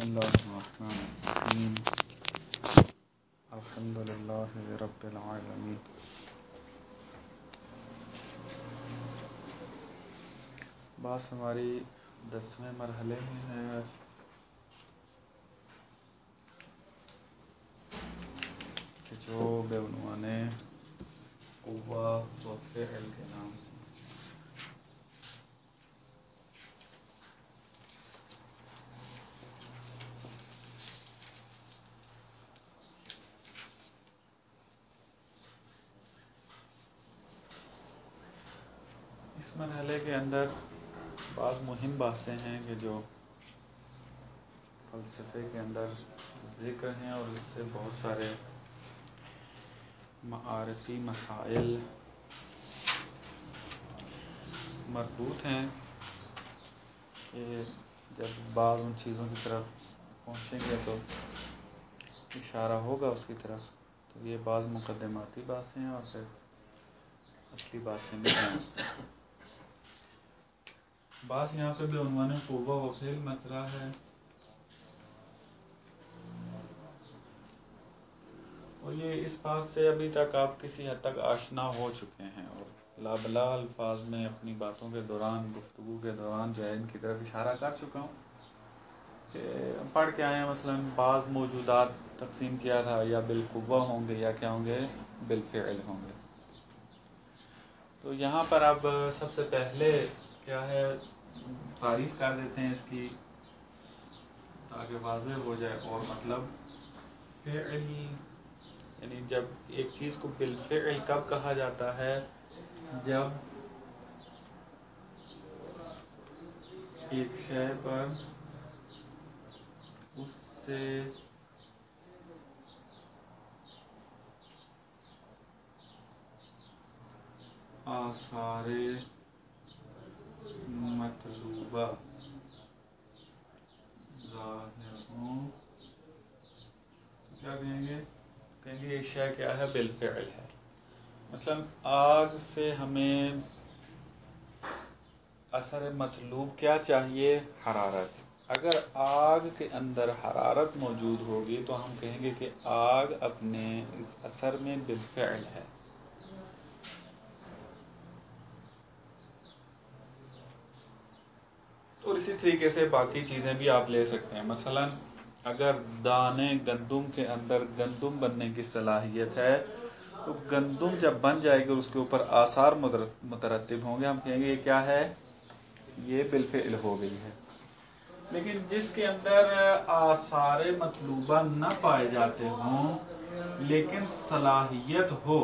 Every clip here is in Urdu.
الله الرحمن الرحيم الحمد لله رب العالمين بات ہماری 10ویں مرحلے میں ہے آج کہ جو بے عنوان قوہ و فعل کے نام سے اس مرحلے کے اندر بعض مہم باتیں ہیں کہ جو فلسفے کے اندر ذکر ہیں اور اس سے بہت سارے معارفی مسائل مربوط ہیں کہ جب بعض ان چیزوں کی طرف پہنچیں گے تو اشارہ ہوگا اس کی طرف. تو یہ بعض مقدماتی باتیں ہیں اور پھر اصلی باتیں بھی ہیں. بات یہاں پہ بے عنوان قوہ و فعل مطرح ہے اور یہ اس بات سے ابھی تک آپ کسی حد تک آشنا ہو چکے ہیں اور لابلا الفاظ میں اپنی باتوں کے دوران گفتگو کے دوران جو ہے ان کی طرف اشارہ کر چکا ہوں کہ پڑھ کے آئے ہیں. مثلا بعض موجودات تقسیم کیا تھا یا بالقوہ ہوں گے یا کیا ہوں گے بالفعل ہوں گے. تو یہاں پر اب سب سے پہلے کیا ہے تعریف کر دیتے ہیں اس کی تاکہ واضح ہو جائے. اور مطلب فعل یعنی جب ایک چیز کو بالفعل کب کہا جاتا ہے جب ایک شے پر اس سے آثار مطلوبہ ظاہر ہوں. کیا کہیں گے یہ شے کیا ہے بالفعل ہے. مثلا آگ سے ہمیں اثر مطلوب کیا چاہیے حرارت. اگر آگ کے اندر حرارت موجود ہوگی تو ہم کہیں گے کہ آگ اپنے اس اثر میں بالفعل ہے. اور اسی طریقے سے باقی چیزیں بھی آپ لے سکتے ہیں. مثلا اگر دانے گندم کے اندر گندم بننے کی صلاحیت ہے تو گندم جب بن جائے گی اس کے اوپر آثار مترتب ہوں گے. ہم کہیں گے یہ کیا ہے یہ بالفعل ہو گئی ہے. لیکن جس کے اندر آثار مطلوبہ نہ پائے جاتے ہوں لیکن صلاحیت ہو,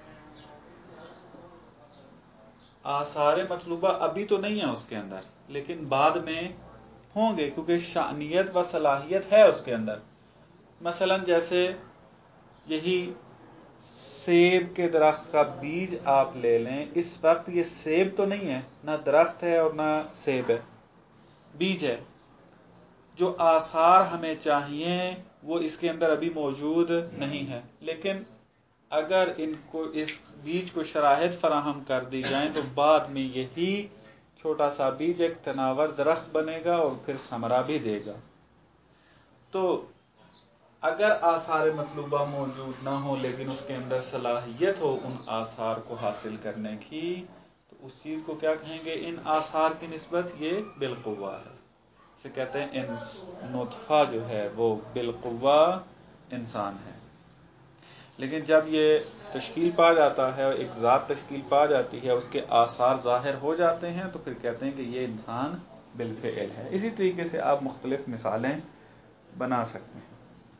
آثار مطلوبہ ابھی تو نہیں ہے اس کے اندر لیکن بعد میں ہوں گے کیونکہ شأنیت و صلاحیت ہے اس کے اندر. مثلا جیسے یہی سیب کے درخت کا بیج آپ لے لیں, اس وقت یہ سیب تو نہیں ہے, نہ درخت ہے اور نہ سیب ہے, بیج ہے. جو آثار ہمیں چاہیے وہ اس کے اندر ابھی موجود نہیں ہے. لیکن اگر اس بیج کو شرائط فراہم کر دی جائیں تو بعد میں یہی چھوٹا سا بیج ایک تناور درخت بنے گا اور پھر ثمرہ بھی دے گا. تو اگر آثار مطلوبہ موجود نہ ہو لیکن اس کے اندر صلاحیت ہو ان آثار کو حاصل کرنے کی تو اس چیز کو کیا کہیں گے ان آثار کی نسبت یہ بالقوہ ہے. اسے کہتے ہیں نطفہ جو ہے وہ بالقوہ انسان ہے. لیکن جب یہ تشکیل پا جاتا ہے اور ایک ذات تشکیل پا جاتی ہے اس کے آثار ظاہر ہو جاتے ہیں تو پھر کہتے ہیں کہ یہ انسان بالفعل ہے. اسی طریقے سے آپ مختلف مثالیں بنا سکتے ہیں.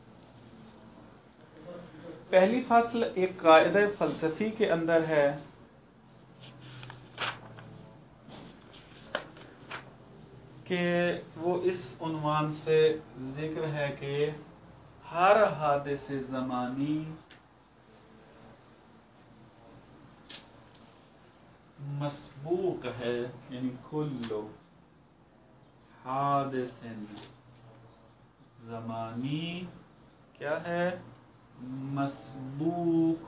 پہلی فصل ایک قاعدہ فلسفی کے اندر ہے کہ وہ اس عنوان سے ذکر ہے کہ ہر حادث زمانی مسبوق ہے, یعنی کل حادث زمانی کیا ہے مسبوق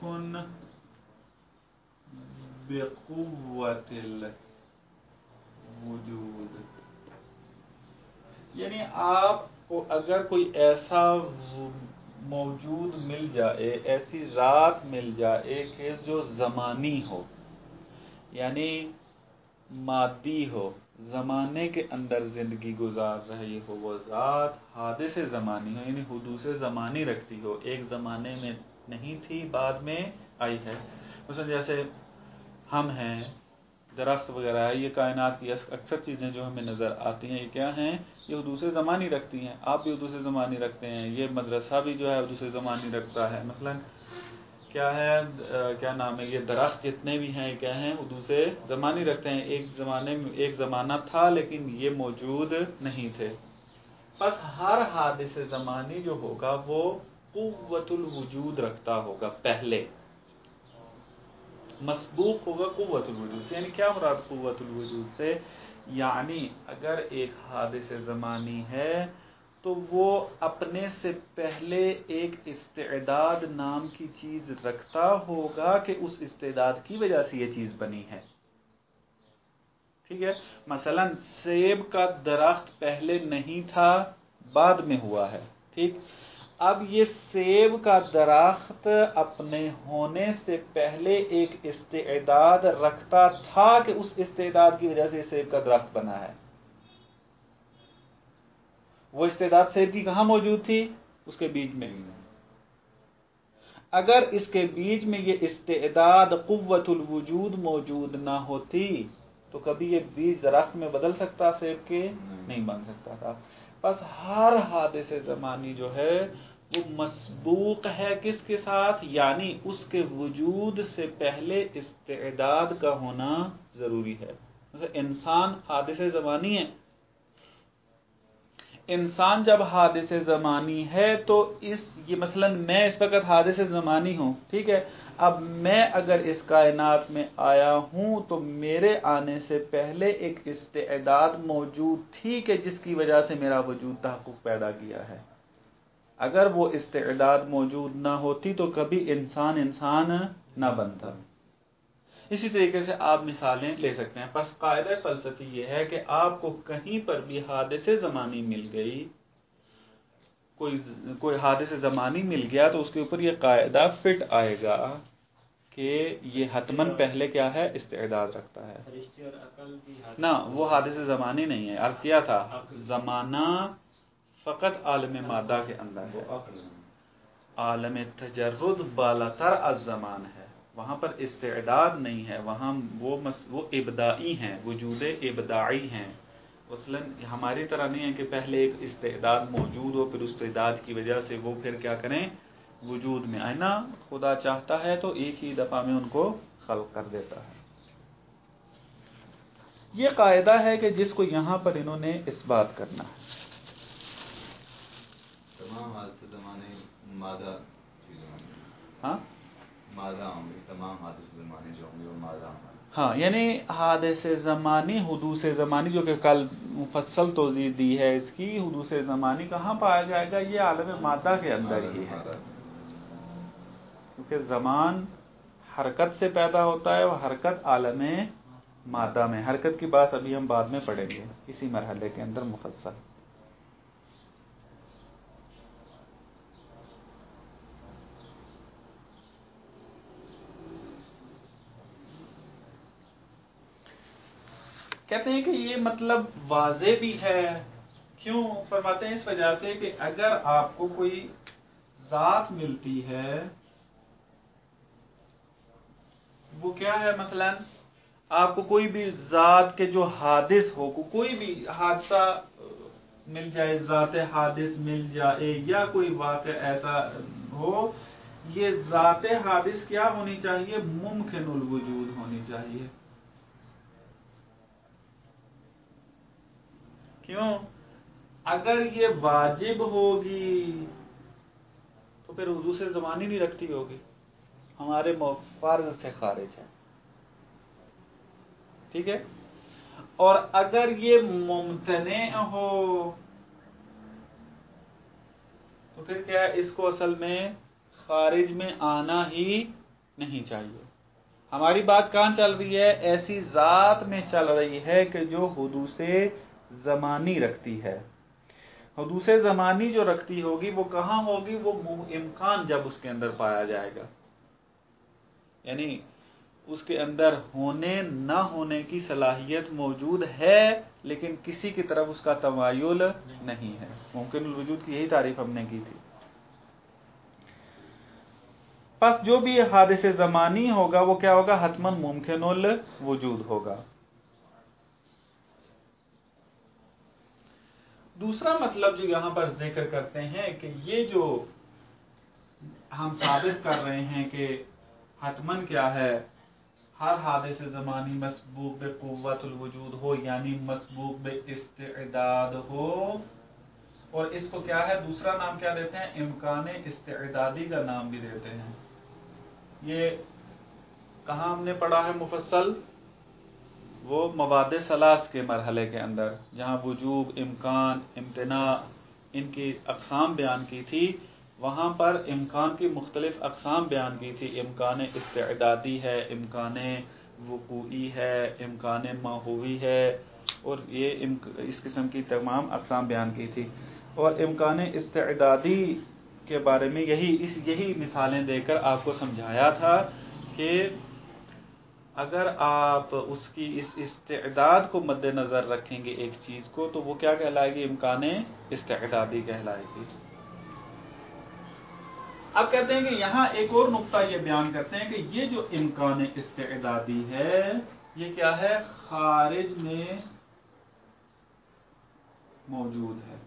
بقوت الوجود. یعنی آپ کو اگر کوئی ایسا موجود مل جائے، ایسی ذات مل جائے کہ جو زمانی ہو، یعنی مادی ہو، زمانے کے اندر زندگی گزار رہی ہو، وہ ذات حادث زمانی ہو، یعنی حدوث زمانی رکھتی ہو، ایک زمانے میں نہیں تھی، بعد میں آئی ہے. مثلا جیسے ہم ہیں، درخت وغیرہ ہے، یہ کائنات کی اکثر چیزیں جو ہمیں نظر آتی ہیں، یہ کیا ہیں؟ یہ حدوث زمانی رکھتی ہیں. آپ بھی حدوث زمانی رکھتے ہیں، یہ مدرسہ بھی جو ہے حدوث زمانی رکھتا ہے. مثلا کیا ہے، کیا نام ہے، یہ درخت جتنے بھی ہیں کیا ہیں؟ حدوث زمانی رکھتے ہیں. ایک زمانے میں ایک زمانہ تھا لیکن یہ موجود نہیں تھے. بس ہر حادث زمانی جو ہوگا وہ قوت الوجود رکھتا ہوگا، پہلے مسبوق ہوگا قوت الوجود سے. یعنی کیا مراد قوت الوجود سے؟ یعنی اگر ایک حادث زمانی ہے تو وہ اپنے سے پہلے ایک استعداد نام کی چیز رکھتا ہوگا کہ اس استعداد کی وجہ سے یہ چیز بنی ہے. ٹھیک ہے، مثلا سیب کا درخت پہلے نہیں تھا، بعد میں ہوا ہے. ٹھیک، اب یہ سیب کا درخت اپنے ہونے سے پہلے ایک استعداد رکھتا تھا کہ اس استعداد کی وجہ سے سیب کا درخت بنا ہے. وہ استعداد سیب کی کہاں موجود تھی؟ اس کے بیج میں. اگر اس کے بیج میں یہ استعداد قوت الوجود موجود نہ ہوتی تو کبھی یہ بیج درخت میں بدل سکتا، سیب کے نہیں بن سکتا تھا. بس ہر حادث زمانی جو ہے وہ مسبوق ہے کس کے ساتھ؟ یعنی اس کے وجود سے پہلے استعداد کا ہونا ضروری ہے. مثلا انسان حادث زمانی ہے. انسان جب حادث زمانی ہے تو یہ مثلا میں اس وقت حادث زمانی ہوں. ٹھیک ہے، اب میں اگر اس کائنات میں آیا ہوں تو میرے آنے سے پہلے ایک استعداد موجود تھی کہ جس کی وجہ سے میرا وجود تحقق پیدا کیا ہے. اگر وہ استعداد موجود نہ ہوتی تو کبھی انسان نہ بنتا. اسی طریقے سے آپ مثالیں لے سکتے ہیں. بس قاعدہ فلسفی یہ ہے کہ آپ کو کہیں پر بھی حادث زمانی مل گئی، کوئی حادث زمانی مل گیا تو اس کے اوپر یہ قاعدہ فٹ آئے گا کہ یہ حتماً پہلے کیا ہے؟ استعداد رکھتا ہے. نہ، وہ حادث زمانی نہیں ہے. عرض کیا تھا زمانہ فقط عالم مادہ کے اندر ہے، عالم تجرد بالاتر از زمان ہے، وہاں پر استعداد نہیں ہے. وہاں وہ ابدائی ہیں، وجود ابداعی ہیں. مثلا ہماری طرح نہیں ہے کہ پہلے ایک استعداد موجود ہو، پھر استعداد کی وجہ سے وہ پھر کیا کریں؟ وجود میں آئے. نا، خدا چاہتا ہے تو ایک ہی دفعہ میں ان کو خلق کر دیتا ہے. یہ قاعدہ ہے کہ جس کو یہاں پر انہوں نے اس بات کرنا ہے. تمام حادث زمانے مادہ ہاں، مادہ ہوں گے، تمام حادث زمانے جو ہوں گے وہ مادہ ہوں گے. ہاں، یعنی حادث زمانی، حدوث زمانی جو کہ کل مفصل توضیح دی ہے اس کی، حدوث زمانی کہاں پایا جائے گا؟ یہ عالم مادہ کے اندر ہی ہے. کیونکہ زمان حرکت سے پیدا ہوتا ہے، وہ حرکت عالم مادہ میں. حرکت کی بات ابھی ہم بعد میں پڑھیں گے اسی مرحلے کے اندر مفصل. کہتے ہیں کہ یہ مطلب واضح بھی ہے. کیوں؟ فرماتے ہیں اس وجہ سے کہ اگر آپ کو کوئی ذات ملتی ہے، وہ کیا ہے؟ مثلا آپ کو کوئی بھی ذات کے جو حادث ہو، کوئی بھی حادثہ مل جائے، ذات حادث مل جائے، یا کوئی واقع ایسا ہو، یہ ذات حادث کیا ہونی چاہیے؟ ممکن الوجود ہونی چاہیے. کیوں؟ اگر یہ واجب ہوگی تو پھر حدوث زمانی نہیں رکھتی ہوگی، ہمارے فرض سے خارج ہے. ٹھیک ہے، اور اگر یہ ممتنع ہو تو پھر کیا ہے؟ اس کو اصل میں خارج میں آنا ہی نہیں چاہیے. ہماری بات کہاں چل رہی ہے؟ ایسی ذات میں چل رہی ہے کہ جو حدوث زمانی رکھتی ہے. حدوث زمانی جو رکھتی ہوگی وہ کہاں ہوگی؟ وہ امکان جب اس کے اندر پایا جائے گا، یعنی اس کے اندر ہونے نہ ہونے کی صلاحیت موجود ہے لیکن کسی کی طرف اس کا تمایل نہیں ہے۔ ممکن الوجود کی یہی تعریف ہم نے کی تھی۔ پس جو بھی حادث زمانی ہوگا وہ کیا ہوگا؟ حتماً ممکن الوجود ہوگا۔ دوسرا مطلب جو یہاں پر ذکر کرتے ہیں کہ یہ جو ہم ثابت کر رہے ہیں کہ حتماً کیا ہے، ہر حادث زمانی مسبوق بقوت الوجود ہو، یعنی مسبوق باستعداد ہو، اور اس کو کیا ہے دوسرا نام کیا دیتے ہیں؟ امکان استعدادی کا نام بھی دیتے ہیں۔ یہ کہاں ہم نے پڑھا ہے مفصل؟ وہ مواد ثلاث کے مرحلے کے اندر، جہاں وجوب، امکان، امتناع ان کی اقسام بیان کی تھی، وہاں پر امکان کی مختلف اقسام بیان کی تھی۔ امکان استعدادی ہے، امکان وقوعی ہے، امکان ماہوی ہے، اور یہ اس قسم کی تمام اقسام بیان کی تھی۔ اور امکان استعدادی کے بارے میں یہی مثالیں دے کر آپ کو سمجھایا تھا کہ اگر آپ اس کی اس استعداد کو مد نظر رکھیں گے ایک چیز کو، تو وہ کیا کہلائے گی؟ امکان استعدادی کہلائے گی۔ اب کہتے ہیں کہ یہاں ایک اور نقطہ یہ بیان کرتے ہیں کہ یہ جو امکان استعدادی ہے یہ کیا ہے؟ خارج میں موجود ہے،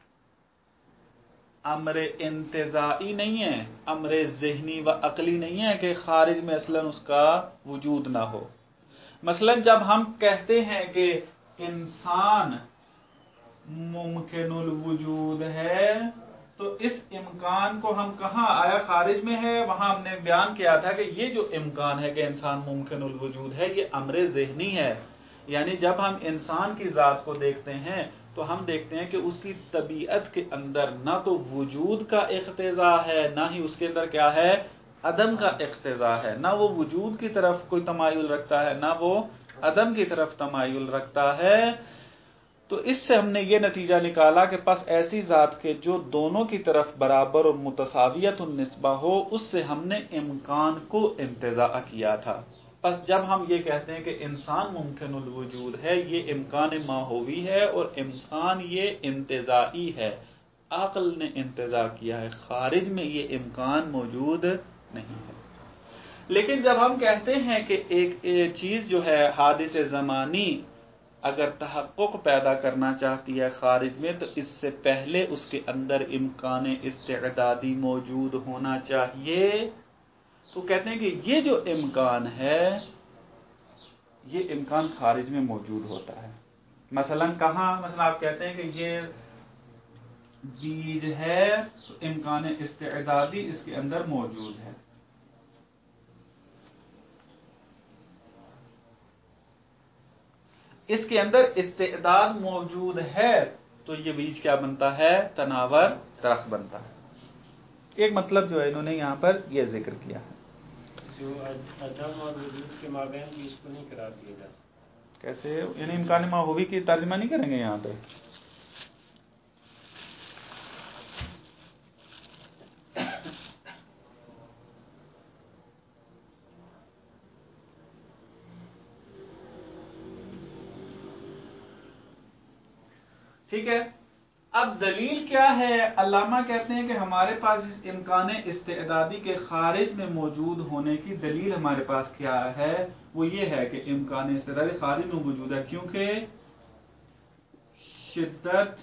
امر انتزاعی نہیں ہے، امر ذہنی و عقلی نہیں ہے کہ خارج میں اصلاً اس کا وجود نہ ہو۔ مثلا جب ہم کہتے ہیں کہ انسان ممکن الوجود ہے تو اس امکان کو ہم کہاں آیا؟ خارج میں ہے۔ وہاں ہم نے بیان کیا تھا کہ یہ جو امکان ہے کہ انسان ممکن الوجود ہے یہ امر ذہنی ہے، یعنی جب ہم انسان کی ذات کو دیکھتے ہیں تو ہم دیکھتے ہیں کہ اس کی طبیعت کے اندر نہ تو وجود کا اقتضا ہے، نہ ہی اس کے اندر کیا ہے؟ عدم کا اقتضا ہے۔ نہ وہ وجود کی طرف کوئی تمایل رکھتا ہے، نہ وہ عدم کی طرف تمایل رکھتا ہے۔ تو اس سے ہم نے یہ نتیجہ نکالا کہ پس ایسی ذات کے جو دونوں کی طرف برابر اور متساویت النسبہ ہو، اس سے ہم نے امکان کو امتزاع کیا تھا۔ پس جب ہم یہ کہتے ہیں کہ انسان ممکن الوجود ہے، یہ امکان ماہوی ہے اور امکان یہ انتزاعی ہے، عقل نے انتزاع کیا ہے، خارج میں یہ امکان موجود نہیں ہے۔ لیکن جب ہم کہتے ہیں کہ ایک چیز جو ہے حادث زمانی اگر تحقق پیدا کرنا چاہتی ہے خارج میں، تو اس سے پہلے اس کے اندر امکان استعدادی موجود ہونا چاہیے۔ تو کہتے ہیں کہ یہ جو امکان ہے یہ امکان خارج میں موجود ہوتا ہے۔ مثلا کہاں؟ مثلا آپ کہتے ہیں کہ یہ بیج ہے تو امکان استعدادی اس کے اندر موجود ہے۔ اس کے اندر استعداد موجود ہے تو یہ بیج کیا بنتا ہے؟ تناور درخت بنتا ہے۔ ایک مطلب جو ہے انہوں نے یہاں پر یہ ذکر کیا ہے، جو عدم اور وجود کے مابین بھی اس کو نہیں قرار دیا جا سکتا۔ کیسے؟ یعنی امکان ماہوی کی ترجمہ نہیں کریں گے یہاں پہ؟ ٹھیک ہے، اب دلیل کیا ہے؟ علامہ کہتے ہیں کہ ہمارے پاس اس امکان استعدادی کے خارج میں موجود ہونے کی دلیل ہمارے پاس کیا ہے؟ وہ یہ ہے کہ امکان استعدادی خارج میں موجود ہے کیونکہ شدت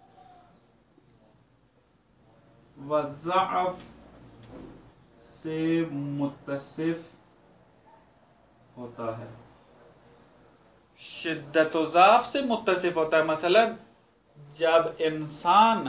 و ضعف سے متصف ہوتا ہے۔ شدت و ضعف سے متصف ہوتا ہے۔ مثلا جب انسان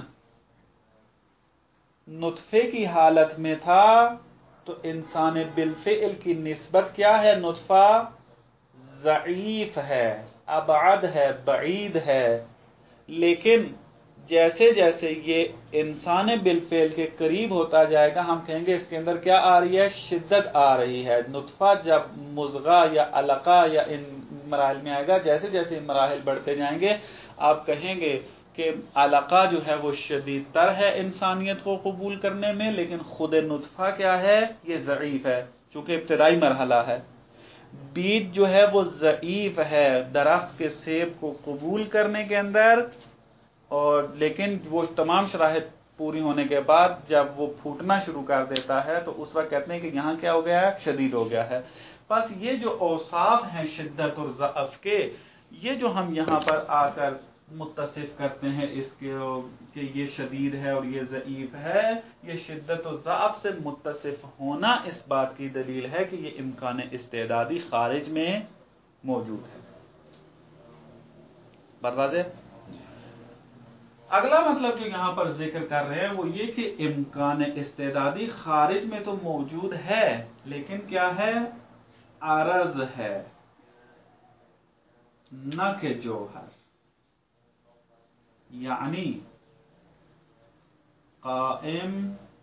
نطفے کی حالت میں تھا تو انسان بالفعل کی نسبت کیا ہے؟ نطفہ ضعیف ہے، ابعد ہے، بعید ہے، لیکن جیسے جیسے یہ انسان بالفعل کے قریب ہوتا جائے گا ہم کہیں گے اس کے اندر کیا آ رہی ہے؟ شدت آ رہی ہے۔ نطفہ جب مضغہ یا علقہ یا ان مراحل میں آئے گا، جیسے جیسے مراحل بڑھتے جائیں گے آپ کہیں گے کہ علاقہ جو ہے وہ شدید تر ہے انسانیت کو قبول کرنے میں، لیکن خود نطفہ کیا ہے، یہ ضعیف ہے چونکہ ابتدائی مرحلہ ہے۔ بیج جو ہے وہ ضعیف ہے درخت کے سیب کو قبول کرنے کے اندر، اور لیکن وہ تمام شرائط پوری ہونے کے بعد جب وہ پھوٹنا شروع کر دیتا ہے تو اس وقت کہتے ہیں کہ یہاں کیا ہو گیا ہے، شدید ہو گیا ہے۔ بس یہ جو اوصاف ہیں شدت اور ضعف کے، یہ جو ہم یہاں پر آ کر متصف کرتے ہیں اس کے کہ یہ شدید ہے اور یہ ضعیف ہے، یہ شدت و ضعف سے متصف ہونا اس بات کی دلیل ہے کہ یہ امکان استعدادی خارج میں موجود ہے۔ بات واضح؟ اگلا مطلب جو یہاں پر ذکر کر رہے ہیں وہ یہ کہ امکان استعدادی خارج میں تو موجود ہے، لیکن کیا ہے، عرض ہے، نہ کہ جوہر۔ یعنی قائم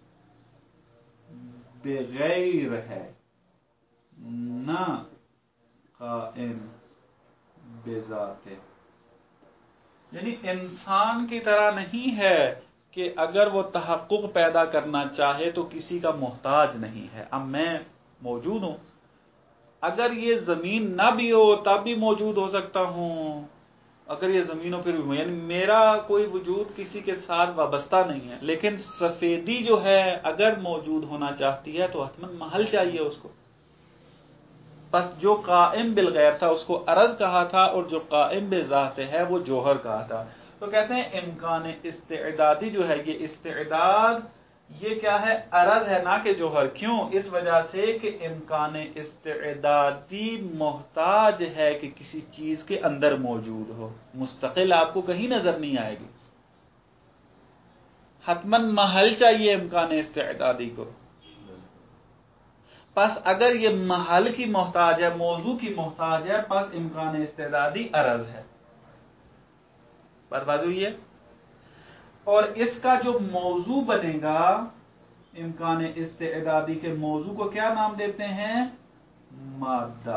بغیر ہے، نہ قائم بذات۔ یعنی انسان کی طرح نہیں ہے کہ اگر وہ تحقق پیدا کرنا چاہے تو کسی کا محتاج نہیں ہے۔ اب میں موجود ہوں، اگر یہ زمین نہ بھی ہو تب بھی موجود ہو سکتا ہوں، اگر یہ زمین ہو پھر بھی، یعنی میرا کوئی وجود کسی کے ساتھ وابستہ نہیں ہے۔ لیکن سفیدی جو ہے اگر موجود ہونا چاہتی ہے تو حتماً محل چاہیے اس کو۔ بس جو قائم بالغیر تھا اس کو عرض کہا تھا، اور جو قائم بذات ہے وہ جوہر کہا تھا۔ تو کہتے ہیں امکان استعدادی جو ہے، یہ استعداد یہ کیا ہے، عرض ہے نہ کہ جوہر۔ کیوں؟ اس وجہ سے کہ امکان استعدادی محتاج ہے کہ کسی چیز کے اندر موجود ہو، مستقل آپ کو کہیں نظر نہیں آئے گی، حتماً محل چاہیے امکان استعدادی کو۔ پس اگر یہ محل کی محتاج ہے، موضوع کی محتاج ہے، پس امکان استعدادی عرض ہے۔ بات واضح ہوئی ہے؟ اور اس کا جو موضوع بنے گا امکان استعدادی کے موضوع کو کیا نام دیتے ہیں؟ مادہ۔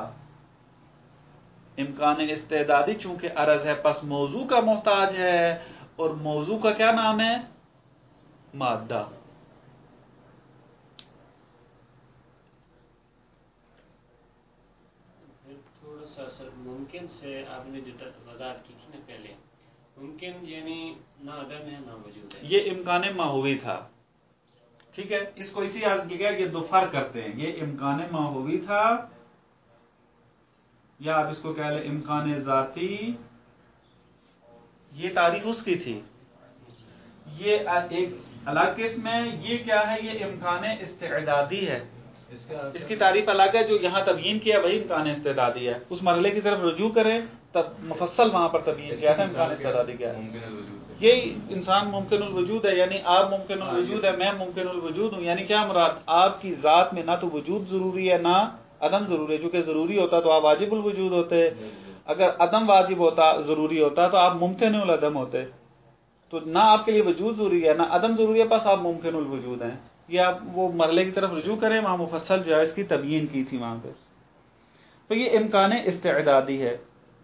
امکان استعدادی چونکہ عرض ہے پس موضوع کا محتاج ہے، اور موضوع کا کیا نام ہے؟ مادہ۔ تھوڑا سا ممکن سے آپ نے جو وضاحت کی تھی نا پہلے، ممکن یعنی نہ عدم ہے نہ وجود ہے، یہ امکان ماہوی تھا، ٹھیک ہے، اس کو اسی جگہ یہ دو فرق کرتے ہیں، یہ امکان ماہوی تھا، یا آپ اس کو کہہ لیں امکان ذاتی، یہ تعریف اس کی تھی، یہ ایک الگ قسم ہے، یہ کیا ہے، یہ امکان استعدادی ہے، اس کی تعریف الگ ہے۔ جو یہاں تبیین کیا وہی امکان استعدادی ہے، اس مرحلے کی طرف رجوع کریں تب مفصل وہاں پر تبیین کیا تھا امکان استعدادی کیا ہے۔ یہی انسان ممکن الوجود ہے، یعنی آپ ممکن الوجود ہے، میں ممکن الوجود ہوں، یعنی کیا مراد، آپ کی ذات میں نہ تو وجود ضروری ہے نہ عدم ضروری ہے، چونکہ ضروری ہوتا تو آپ واجب الوجود ہوتے، اگر عدم واجب ہوتا ضروری ہوتا تو آپ ممکن العدم ہوتے، تو نہ آپ کے لیے وجود ضروری ہے نہ عدم ضروری ہے، بس آپ ممکن الوجود ہیں۔ یہ آپ وہ مرحلے کی طرف رجوع کریں، وہاں مفصل جو ہے اس کی تبیین کی تھی وہاں پہ۔ تو یہ امکان استعدادی ہے۔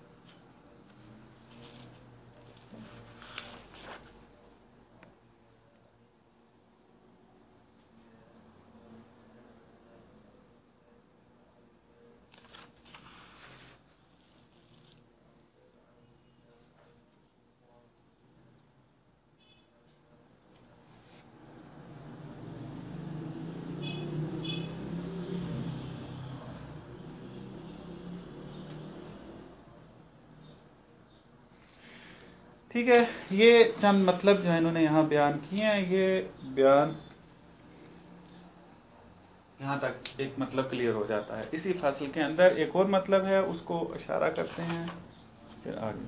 ٹھیک ہے، یہ چند مطلب جو انہوں نے یہاں بیان کیے ہیں، یہ بیان یہاں تک ایک مطلب کلیئر ہو جاتا ہے۔ اسی فصل کے اندر ایک اور مطلب ہے، اس کو اشارہ کرتے ہیں پھر آگے۔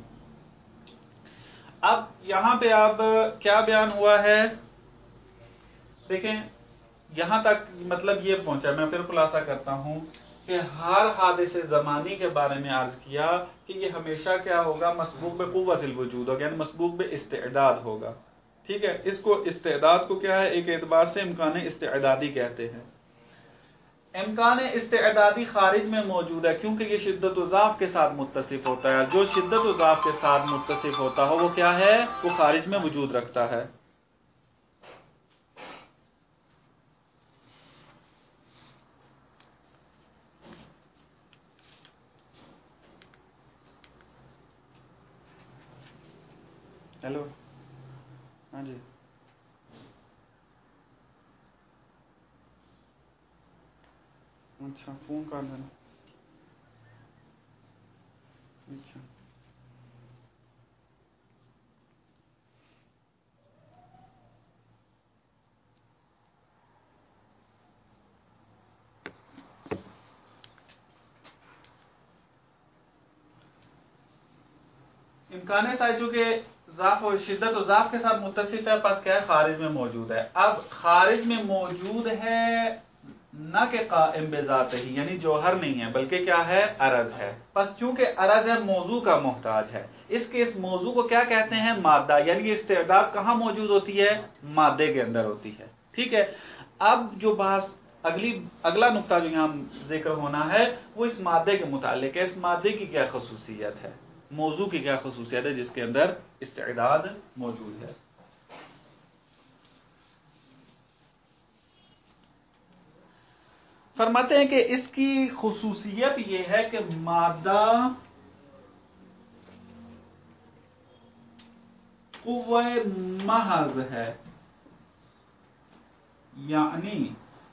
اب یہاں پہ اب کیا بیان ہوا ہے، دیکھیں یہاں تک مطلب یہ پہنچا، میں پھر خلاصہ کرتا ہوں کہ ہر حادث زمانی کے بارے میں عرض کیا کہ یہ ہمیشہ کیا ہوگا، مسبوق بقوت الوجود ہوگا، یعنی مسبوق باستعداد ہوگا، ٹھیک ہے۔ اس کو استعداد کو کیا ہے، ایک اعتبار سے امکان استعدادی کہتے ہیں۔ امکان استعدادی خارج میں موجود ہے کیونکہ یہ شدت و ضعف کے ساتھ متصف ہوتا ہے. جو شدت و ضعف کے ساتھ متصف ہوتا ہو وہ کیا ہے؟ وہ خارج میں وجود رکھتا ہے. ہیلو، ہاں جی، اچھا فون کر دینا. اچھا امکان ہے جو کہ ضعف و شدت و ضعف کے ساتھ متصف ہے، پس کیا ہے؟ خارج میں موجود ہے. اب خارج میں موجود ہے نہ کہ قائم بذات ہی، یعنی جوہر نہیں ہے بلکہ کیا ہے؟ عرض ہے. پس چونکہ عرض ہے موضوع کا محتاج ہے، اس موضوع کو کیا کہتے ہیں؟ مادہ. یعنی استعداد کہاں موجود ہوتی ہے؟ مادے کے اندر ہوتی ہے. ٹھیک ہے. اب جو بات اگلا نقطہ جو یہاں ذکر ہونا ہے وہ اس مادے کے متعلق ہے. اس مادے کی کیا خصوصیت ہے؟ موضوع کی کیا خصوصیت ہے جس کے اندر استعداد موجود ہے؟ فرماتے ہیں کہ اس کی خصوصیت یہ ہے کہ مادہ قوہ محض ہے، یعنی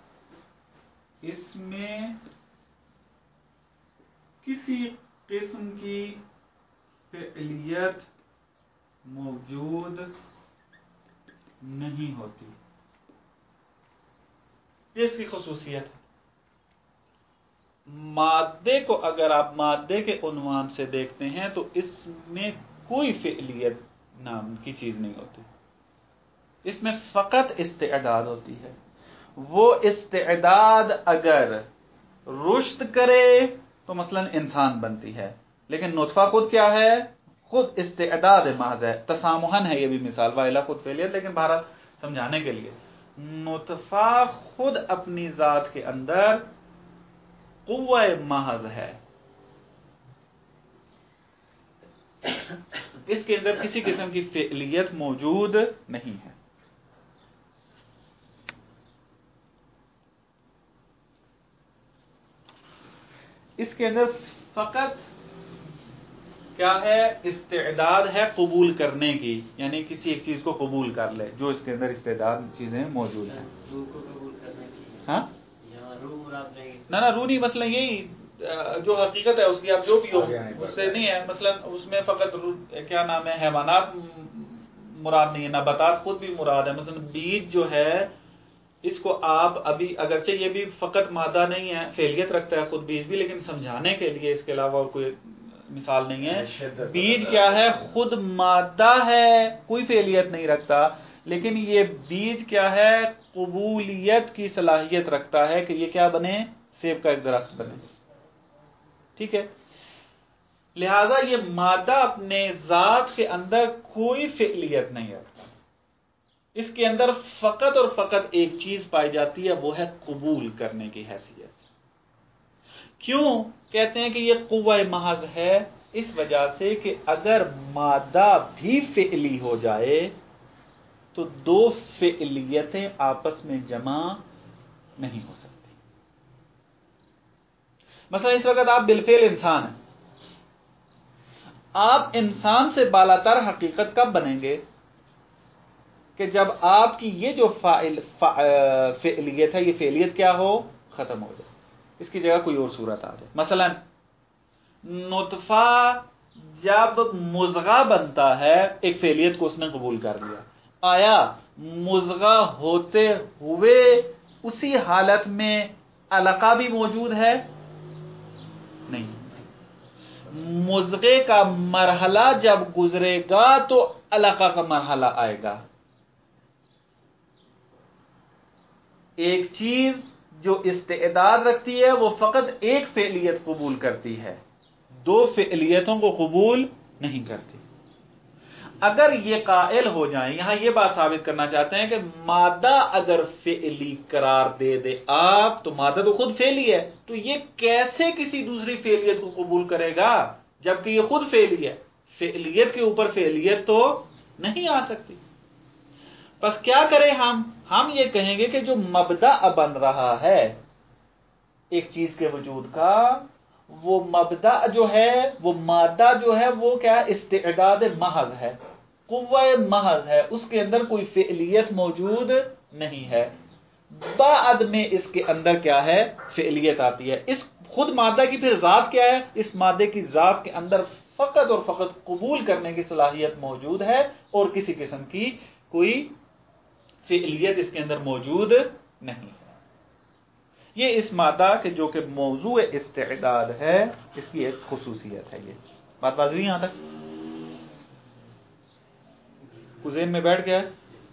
اس میں کسی قسم کی فعلیت موجود نہیں ہوتی. یہ اس کی خصوصیت ہے. مادے کو اگر آپ مادے کے عنوان سے دیکھتے ہیں تو اس میں کوئی فعلیت نام کی چیز نہیں ہوتی. اس میں فقط استعداد ہوتی ہے. وہ استعداد اگر رشد کرے تو مثلا انسان بنتی ہے، لیکن نطفہ خود کیا ہے؟ خود استعداد محض ہے. تسامحن ہے یہ بھی مثال، والا خود فعلیت، لیکن بہرحال سمجھانے کے لیے نطفہ خود اپنی ذات کے اندر قوہ محض ہے. اس کے اندر کسی قسم کی فعلیت موجود نہیں ہے. اس کے اندر فقط کیا ہے؟ استعداد ہے قبول کرنے کی، یعنی کسی ایک چیز کو قبول کر لے جو اس کے اندر استعداد چیزیں موجود ہیں. روح کو قبول کرنے کی. ہاں، یہاں روح مراد نہیں. نہ روح نہیں، مثلا یہی جو حقیقت ہے اس کی، آپ جو بھی ہو اس سے نہیں ہے. مثلا اس میں فقط کیا نام ہے؟ حیوانات مراد نہیں ہے، نباتات خود بھی مراد ہے. مثلا بیج جو ہے اس کو آپ ابھی اگرچہ یہ بھی فقط مادہ نہیں ہے، فعلیت رکھتا ہے خود بیج بھی، لیکن سمجھانے کے لیے اس کے علاوہ اور کوئی مثال نہیں ہے. بیج کیا ہے؟ خود مادہ ہے، کوئی فعلیت نہیں رکھتا، لیکن یہ بیج کیا ہے؟ قبولیت کی صلاحیت رکھتا ہے کہ یہ کیا بنے؟ سیب کا ایک درخت بنے. ٹھیک ہے. لہذا یہ مادہ اپنے ذات کے اندر کوئی فعلیت نہیں رکھتا. اس کے اندر فقط اور فقط ایک چیز پائی جاتی ہے، وہ ہے قبول کرنے کی حیثیت. کیوں کہتے ہیں کہ یہ قوہ محض ہے؟ اس وجہ سے کہ اگر مادہ بھی فعلی ہو جائے تو دو فعلیتیں آپس میں جمع نہیں ہو سکتی. مثلا اس وقت آپ بالفعل انسان ہیں. آپ انسان سے بالاتر حقیقت کب بنیں گے؟ کہ جب آپ کی یہ جو فعلیت ہے، یہ فعلیت کیا ہو؟ ختم ہو جائے، اس کی جگہ کوئی اور صورت آ جائے. مثلا نطفہ جب مضغہ بنتا ہے، ایک فعلیت کو اس نے قبول کر لیا. آیا مضغہ ہوتے ہوئے اسی حالت میں علقہ بھی موجود ہے؟ نہیں. مضغے کا مرحلہ جب گزرے گا تو علقہ کا مرحلہ آئے گا. ایک چیز جو استعداد رکھتی ہے وہ فقط ایک فعلیت قبول کرتی ہے، دو فعلیتوں کو قبول نہیں کرتی. اگر یہ قائل ہو جائیں، یہاں یہ بات ثابت کرنا چاہتے ہیں کہ مادہ اگر فعلی قرار دے آپ، تو مادہ تو خود فعلی ہے، تو یہ کیسے کسی دوسری فعلیت کو قبول کرے گا جبکہ یہ خود فعلی ہے؟ فعلیت کے اوپر فعلیت تو نہیں آ سکتی۔ پس کیا کریں ہم یہ کہیں گے کہ جو مبدأ بن رہا ہے ایک چیز کے وجود کا، وہ مبدأ جو ہے، وہ مادہ جو ہے، وہ کیا استعداد محض ہے، قوہ محض ہے، اس کے اندر کوئی فعلیت موجود نہیں ہے۔ بعد میں اس کے اندر کیا ہے؟ فعلیت آتی ہے۔ اس خود مادہ کی پھر ذات کیا ہے؟ اس مادے کی ذات کے اندر فقط اور فقط قبول کرنے کی صلاحیت موجود ہے، اور کسی قسم کی کوئی فعلیت اس کے اندر موجود نہیں ہے۔ یہ اس مادہ کے جو کہ موضوع استعداد ہے، اس کی ایک خصوصیت ہے۔ یہ بات واضح ہوئی یہاں تک؟ ذہن میں بیٹھ گیا ہے؟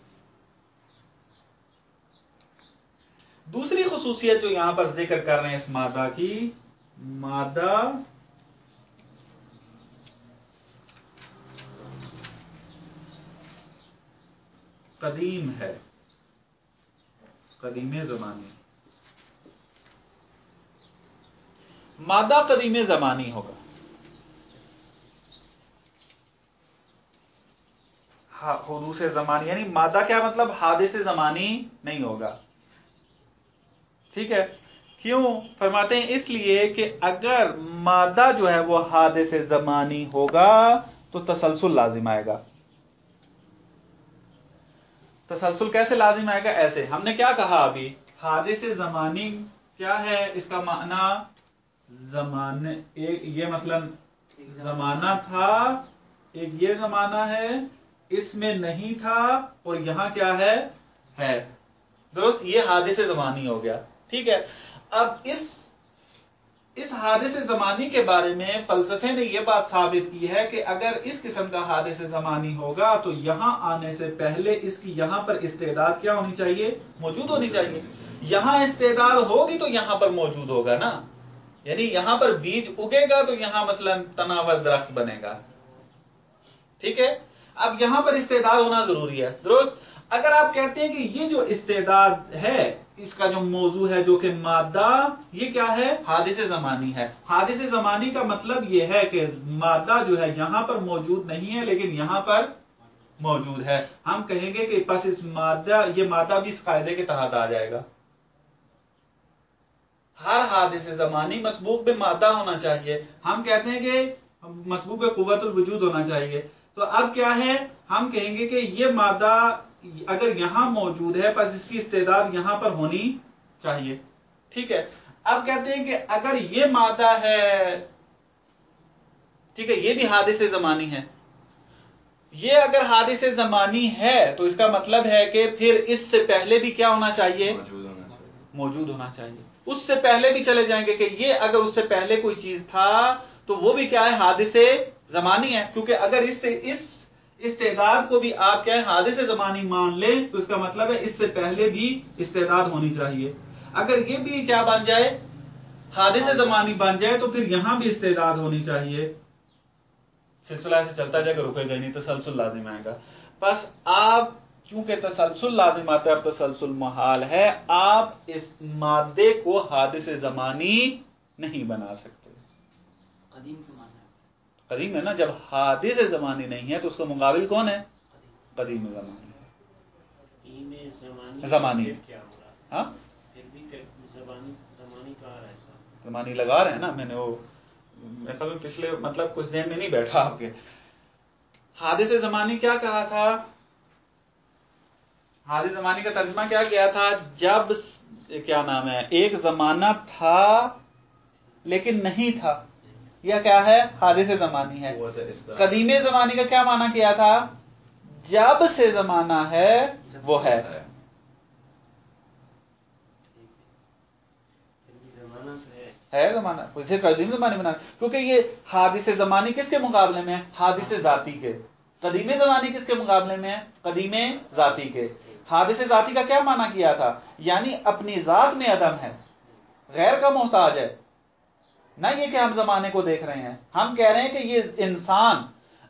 دوسری خصوصیت جو یہاں پر ذکر کر رہے ہیں اس مادہ کی، مادہ قدیم ہے، قدیم زمانی۔ مادہ قدیم زمانی ہوگا، حدوث زمانی، یعنی مادہ کیا مطلب؟ حادث زمانی نہیں ہوگا۔ ٹھیک ہے؟ کیوں فرماتے ہیں؟ اس لیے کہ اگر مادہ جو ہے وہ حادث زمانی ہوگا تو تسلسل لازم آئے گا۔ تسلسل کیسے لازم آئے گا؟ ایسے ہم نے کیا کہا ابھی؟ حادث زمانی کیا ہے؟ اس کا معنی زمانے، یہ مثلا زمانہ تھا، ایک یہ زمانہ ہے، اس میں نہیں تھا، اور یہاں کیا ہے؟ درست، یہ حادث زمانی ہو گیا۔ ٹھیک ہے؟ اب اس حادث زمانی کے بارے میں فلسفے نے یہ بات ثابت کی ہے کہ اگر اس قسم کا حادث زمانی ہوگا تو یہاں آنے سے پہلے اس کی یہاں پر استعداد کیا ہونی چاہیے؟ موجود ہونی چاہیے۔ یہاں استعداد ہوگی تو یہاں پر موجود ہوگا نا، یعنی یہاں پر بیج اگے گا تو یہاں مثلا تناور درخت بنے گا۔ ٹھیک ہے؟ اب یہاں پر استعداد ہونا ضروری ہے، درست۔ اگر آپ کہتے ہیں کہ یہ جو استعداد ہے، اس کا جو موضوع ہے جو کہ مادہ، یہ کیا ہے؟ حادث زمانی ہے۔ حادث زمانی کا مطلب یہ ہے کہ مادہ جو ہے یہاں پر موجود نہیں ہے لیکن یہاں پر موجود ہے۔ ہم کہیں گے کہ پس اس مادہ، یہ مادہ بھی اس قاعدے کے تحت آ جائے گا۔ ہر حادث زمانی مسبوق بے مادہ ہونا چاہیے۔ ہم کہتے ہیں کہ مسبوق بے قوت الوجود ہونا چاہیے۔ تو اب کیا ہے؟ ہم کہیں گے کہ یہ مادہ اگر یہاں موجود ہے پس اس کی استعداد یہاں پر ہونی چاہیے۔ ٹھیک ہے؟ اب کہتے ہیں کہ اگر یہ مادہ ہے، ٹھیک ہے، یہ بھی حادث زمانی ہے، یہ اگر حادث زمانی ہے تو اس کا مطلب ہے کہ پھر اس سے پہلے بھی کیا ہونا چاہیے؟ موجود ہونا چاہیے۔ اس سے پہلے بھی چلے جائیں گے کہ یہ اگر اس سے پہلے کوئی چیز تھا تو وہ بھی کیا ہے؟ حادث زمانی ہے، کیونکہ اگر اس استعداد کو بھی آپ کیا ہے؟ حادث زمانی مان لیں تو اس کا مطلب ہے اس سے پہلے بھی استعداد ہونی چاہیے۔ اگر یہ بھی کیا بن جائے؟ حادث زمانی بن جائے تو پھر یہاں بھی استعداد ہونی چاہیے۔ سلسلہ ایسے چلتا جائے گا، رکے گا نہیں، تسلسل لازم آئے گا۔ بس آپ چونکہ تسلسل لازم آتا ہے اور تسلسل محال ہے، آپ اس مادے کو حادث زمانی نہیں بنا سکتے۔ قدیم کا معنی ہے قدیم ہے نا، جب حادث زمانی نہیں ہے تو اس کا مقابل کون ہے؟ قدیم زمانی ہے۔ زمانی کیا ہو رہا؟ ہاں پھر بھی زمانی کہا رہا ہے، زمانی لگا رہے ہیں نا، میں نے وہ کبھی پچھلے مطلب کچھ ذہن میں نہیں بیٹھا آپ کے۔ حادث زمانی کیا کہا تھا؟ حادث زمانی کا ترجمہ کیا کیا تھا؟ جب کیا نام ہے، ایک زمانہ تھا لیکن نہیں تھا، یہ کیا ہے؟ حادث زمانی ہے۔ قدیم زمانی کا کیا معنی کیا تھا؟ جب سے زمانہ ہے وہ ہے۔ ہے زمانہ، اسے قدیم زمانے بنا، کیونکہ یہ حادث زمانی کس کے مقابلے میں ہے؟ حادث ذاتی کے۔ قدیم زمانی کس کے مقابلے میں ہے؟ قدیم ذاتی کے۔ حادث ذاتی کا کیا معنی کیا تھا؟ یعنی اپنی ذات میں عدم ہے، غیر کا محتاج ہے، نہ یہ کہ ہم زمانے کو دیکھ رہے ہیں۔ ہم کہہ رہے ہیں کہ یہ انسان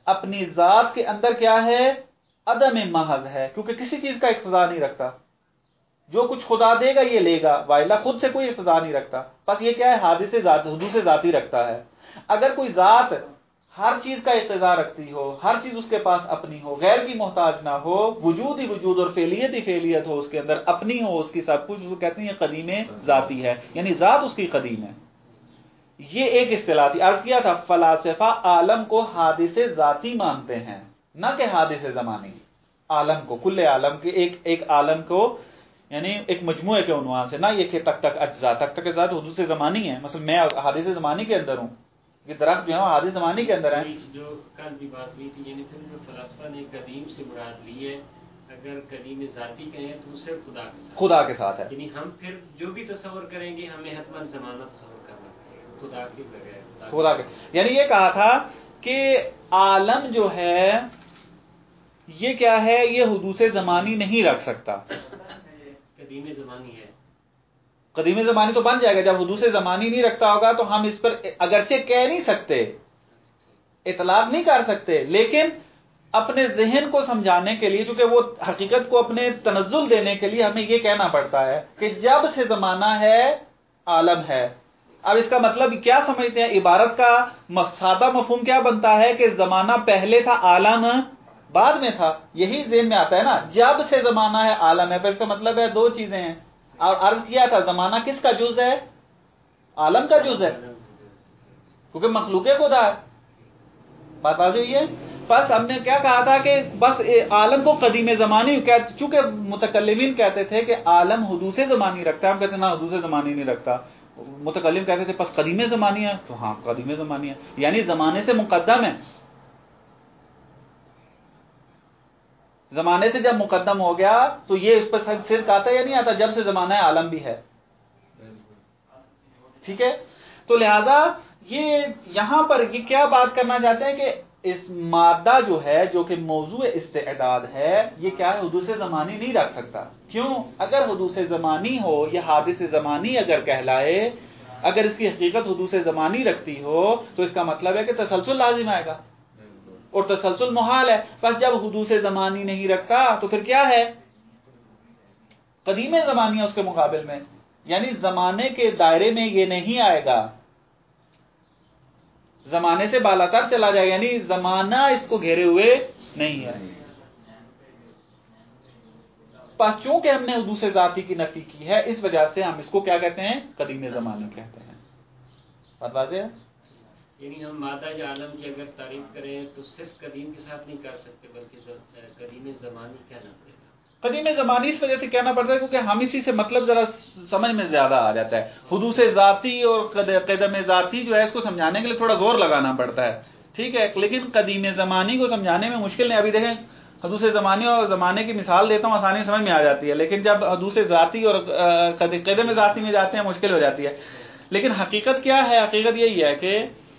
اپنی ذات کے اندر کیا ہے؟ عدم محض ہے، کیونکہ کسی چیز کا اقتضا نہیں رکھتا، جو کچھ خدا دے گا یہ لے گا، وائلا خود سے کوئی اقتضا نہیں رکھتا، بس یہ کیا ہے؟ حادث ذات، حدوث ذاتی رکھتا ہے۔ اگر کوئی ذات ہر چیز کا اقتضا رکھتی ہو، ہر چیز اس کے پاس اپنی ہو، غیر کی محتاج نہ ہو، وجود ہی وجود اور فعلیت ہی فعلیت ہو، اس کے اندر اپنی ہو، اس کی سب کچھ، اس کو کہتے ہیں یہ قدیم ذاتی ہے، یعنی ذات اس کی قدیم ہے۔ یہ ایک اصطلاح تھی، عرض کیا تھا فلاسفہ عالم کو حادث ذاتی مانتے ہیں، نہ کہ حادث زمانی۔ عالم کو، کل عالم کے، ایک عالم کو یعنی ایک مجموعے کے عنوان سے، نہ یہ کہ تک تک اجزاء، تک تک اجزاء حدوث زمانی ہے، مثلا میں حادث زمانی کے اندر ہوں، یہ درخت جو ہے وہ حادث زمانی کے اندر ہے۔ جو کل بھی بات ہوئی تھی، یعنی پھر جو فلاسفہ نے قدیم سے مراد لی ہے، اگر قدیم ذاتی کہیں تو وہ صرف خدا کے ساتھ ہے، یعنی ہم پھر جو بھی تصور کریں گے ہمیں حتماً زمانہ تصور کرنا پڑے گا خدا کے بغیر، خدا کے، یعنی یہ کہا تھا کہ عالم جو ہے یہ کیا ہے؟ یہ حدوث زمانی نہیں رکھ سکتا، قدیم زمانی ہے۔ قدیم زمانی تو بن جائے گا، جب حدوث زمانی نہیں رکھتا ہوگا تو ہم اس پر اگرچہ کہہ نہیں سکتے، اطلاق نہیں کر سکتے، لیکن اپنے ذہن کو سمجھانے کے لیے، چونکہ وہ حقیقت کو اپنے تنزل دینے کے لیے ہمیں یہ کہنا پڑتا ہے کہ جب سے زمانہ ہے عالم ہے۔ اب اس کا مطلب کیا سمجھتے ہیں؟ عبارت کا سادہ مفہوم کیا بنتا ہے کہ زمانہ پہلے تھا، عالم بعد میں تھا، یہی ذہن میں آتا ہے نا، جب سے زمانہ ہے عالم ہے، پھر اس کا مطلب ہے دو چیزیں ہیں، اور عرض کیا تھا زمانہ کس کا جز ہے؟ عالم کا جز ہے، کیونکہ مخلوق خدا ہے، بات واضح ہوئی ہے۔ بس ہم نے کیا کہا تھا کہ بس عالم کو قدیم زمانی، چونکہ متکلمین کہتے تھے کہ عالم حدوث زمانی رکھتا ہے، ہم کہتے ہیں نا حدوث زمانی نہیں رکھتا، متکلم کہتے تھے بس قدیم زمانی ہے، تو ہاں قدیم زمانی ہے، یعنی زمانے سے مقدم ہے، زمانے سے جب مقدم ہو گیا تو یہ اس پر صرف آتا ہے یا نہیں آتا؟ جب سے زمانہ عالم بھی ہے، ٹھیک ہے۔ تو لہذا یہ یہاں پر یہ کیا بات کرنا چاہتے ہیں کہ اس مادہ جو ہے، جو کہ موضوع استعداد ہے، یہ کیا ہے؟ حدوث زمانی نہیں رکھ سکتا۔ کیوں؟ اگر حدوث زمانی ہو، یہ حادث زمانی اگر کہلائے، اگر اس کی حقیقت حدوث زمانی رکھتی ہو تو اس کا مطلب ہے کہ تسلسل لازم آئے گا، اور تسلسل محال ہے۔ بس جب حدوث زمانی نہیں رکھتا تو پھر کیا ہے؟ قدیم زمانی ہے اس کے مقابل میں، یعنی زمانے کے دائرے میں یہ نہیں آئے گا، زمانے سے بالا تر چلا جائے گا، یعنی زمانہ اس کو گھیرے ہوئے نہیں ہے۔ بس چونکہ ہم نے حدوث ذاتی کی نفی کی ہے، اس وجہ سے ہم اس کو کیا کہتے ہیں؟ قدیم زمانی کہتے ہیں۔ بات واضح ہے؟ یعنی ہم مادہ یا عالم کی اگر تعریف کریں تو صرف قدیم کے ساتھ نہیں کر سکتے، بلکہ قدیم زمانی کہنا پڑے گا۔ قدیم زمانی اس وجہ سے کہنا پڑتا ہے کیونکہ ہم اسی سے مطلب ذرا سمجھ میں زیادہ آ جاتا ہے، حدوث ذاتی اور قدم ذاتی جو ہے اس کو سمجھانے کے لیے تھوڑا زور لگانا پڑتا ہے، ٹھیک ہے، لیکن قدیم زمانی کو سمجھانے میں مشکل نہیں۔ ابھی دیکھیں حدوث زمانی اور زمانے کی مثال دیتا ہوں، آسانی سمجھ میں آ جاتی ہے، لیکن جب حدوث ذاتی اور قدم ذاتی میں جاتے ہیں مشکل ہو جاتی ہے۔ لیکن حقیقت کیا ہے؟ حقیقت یہی ہے کہ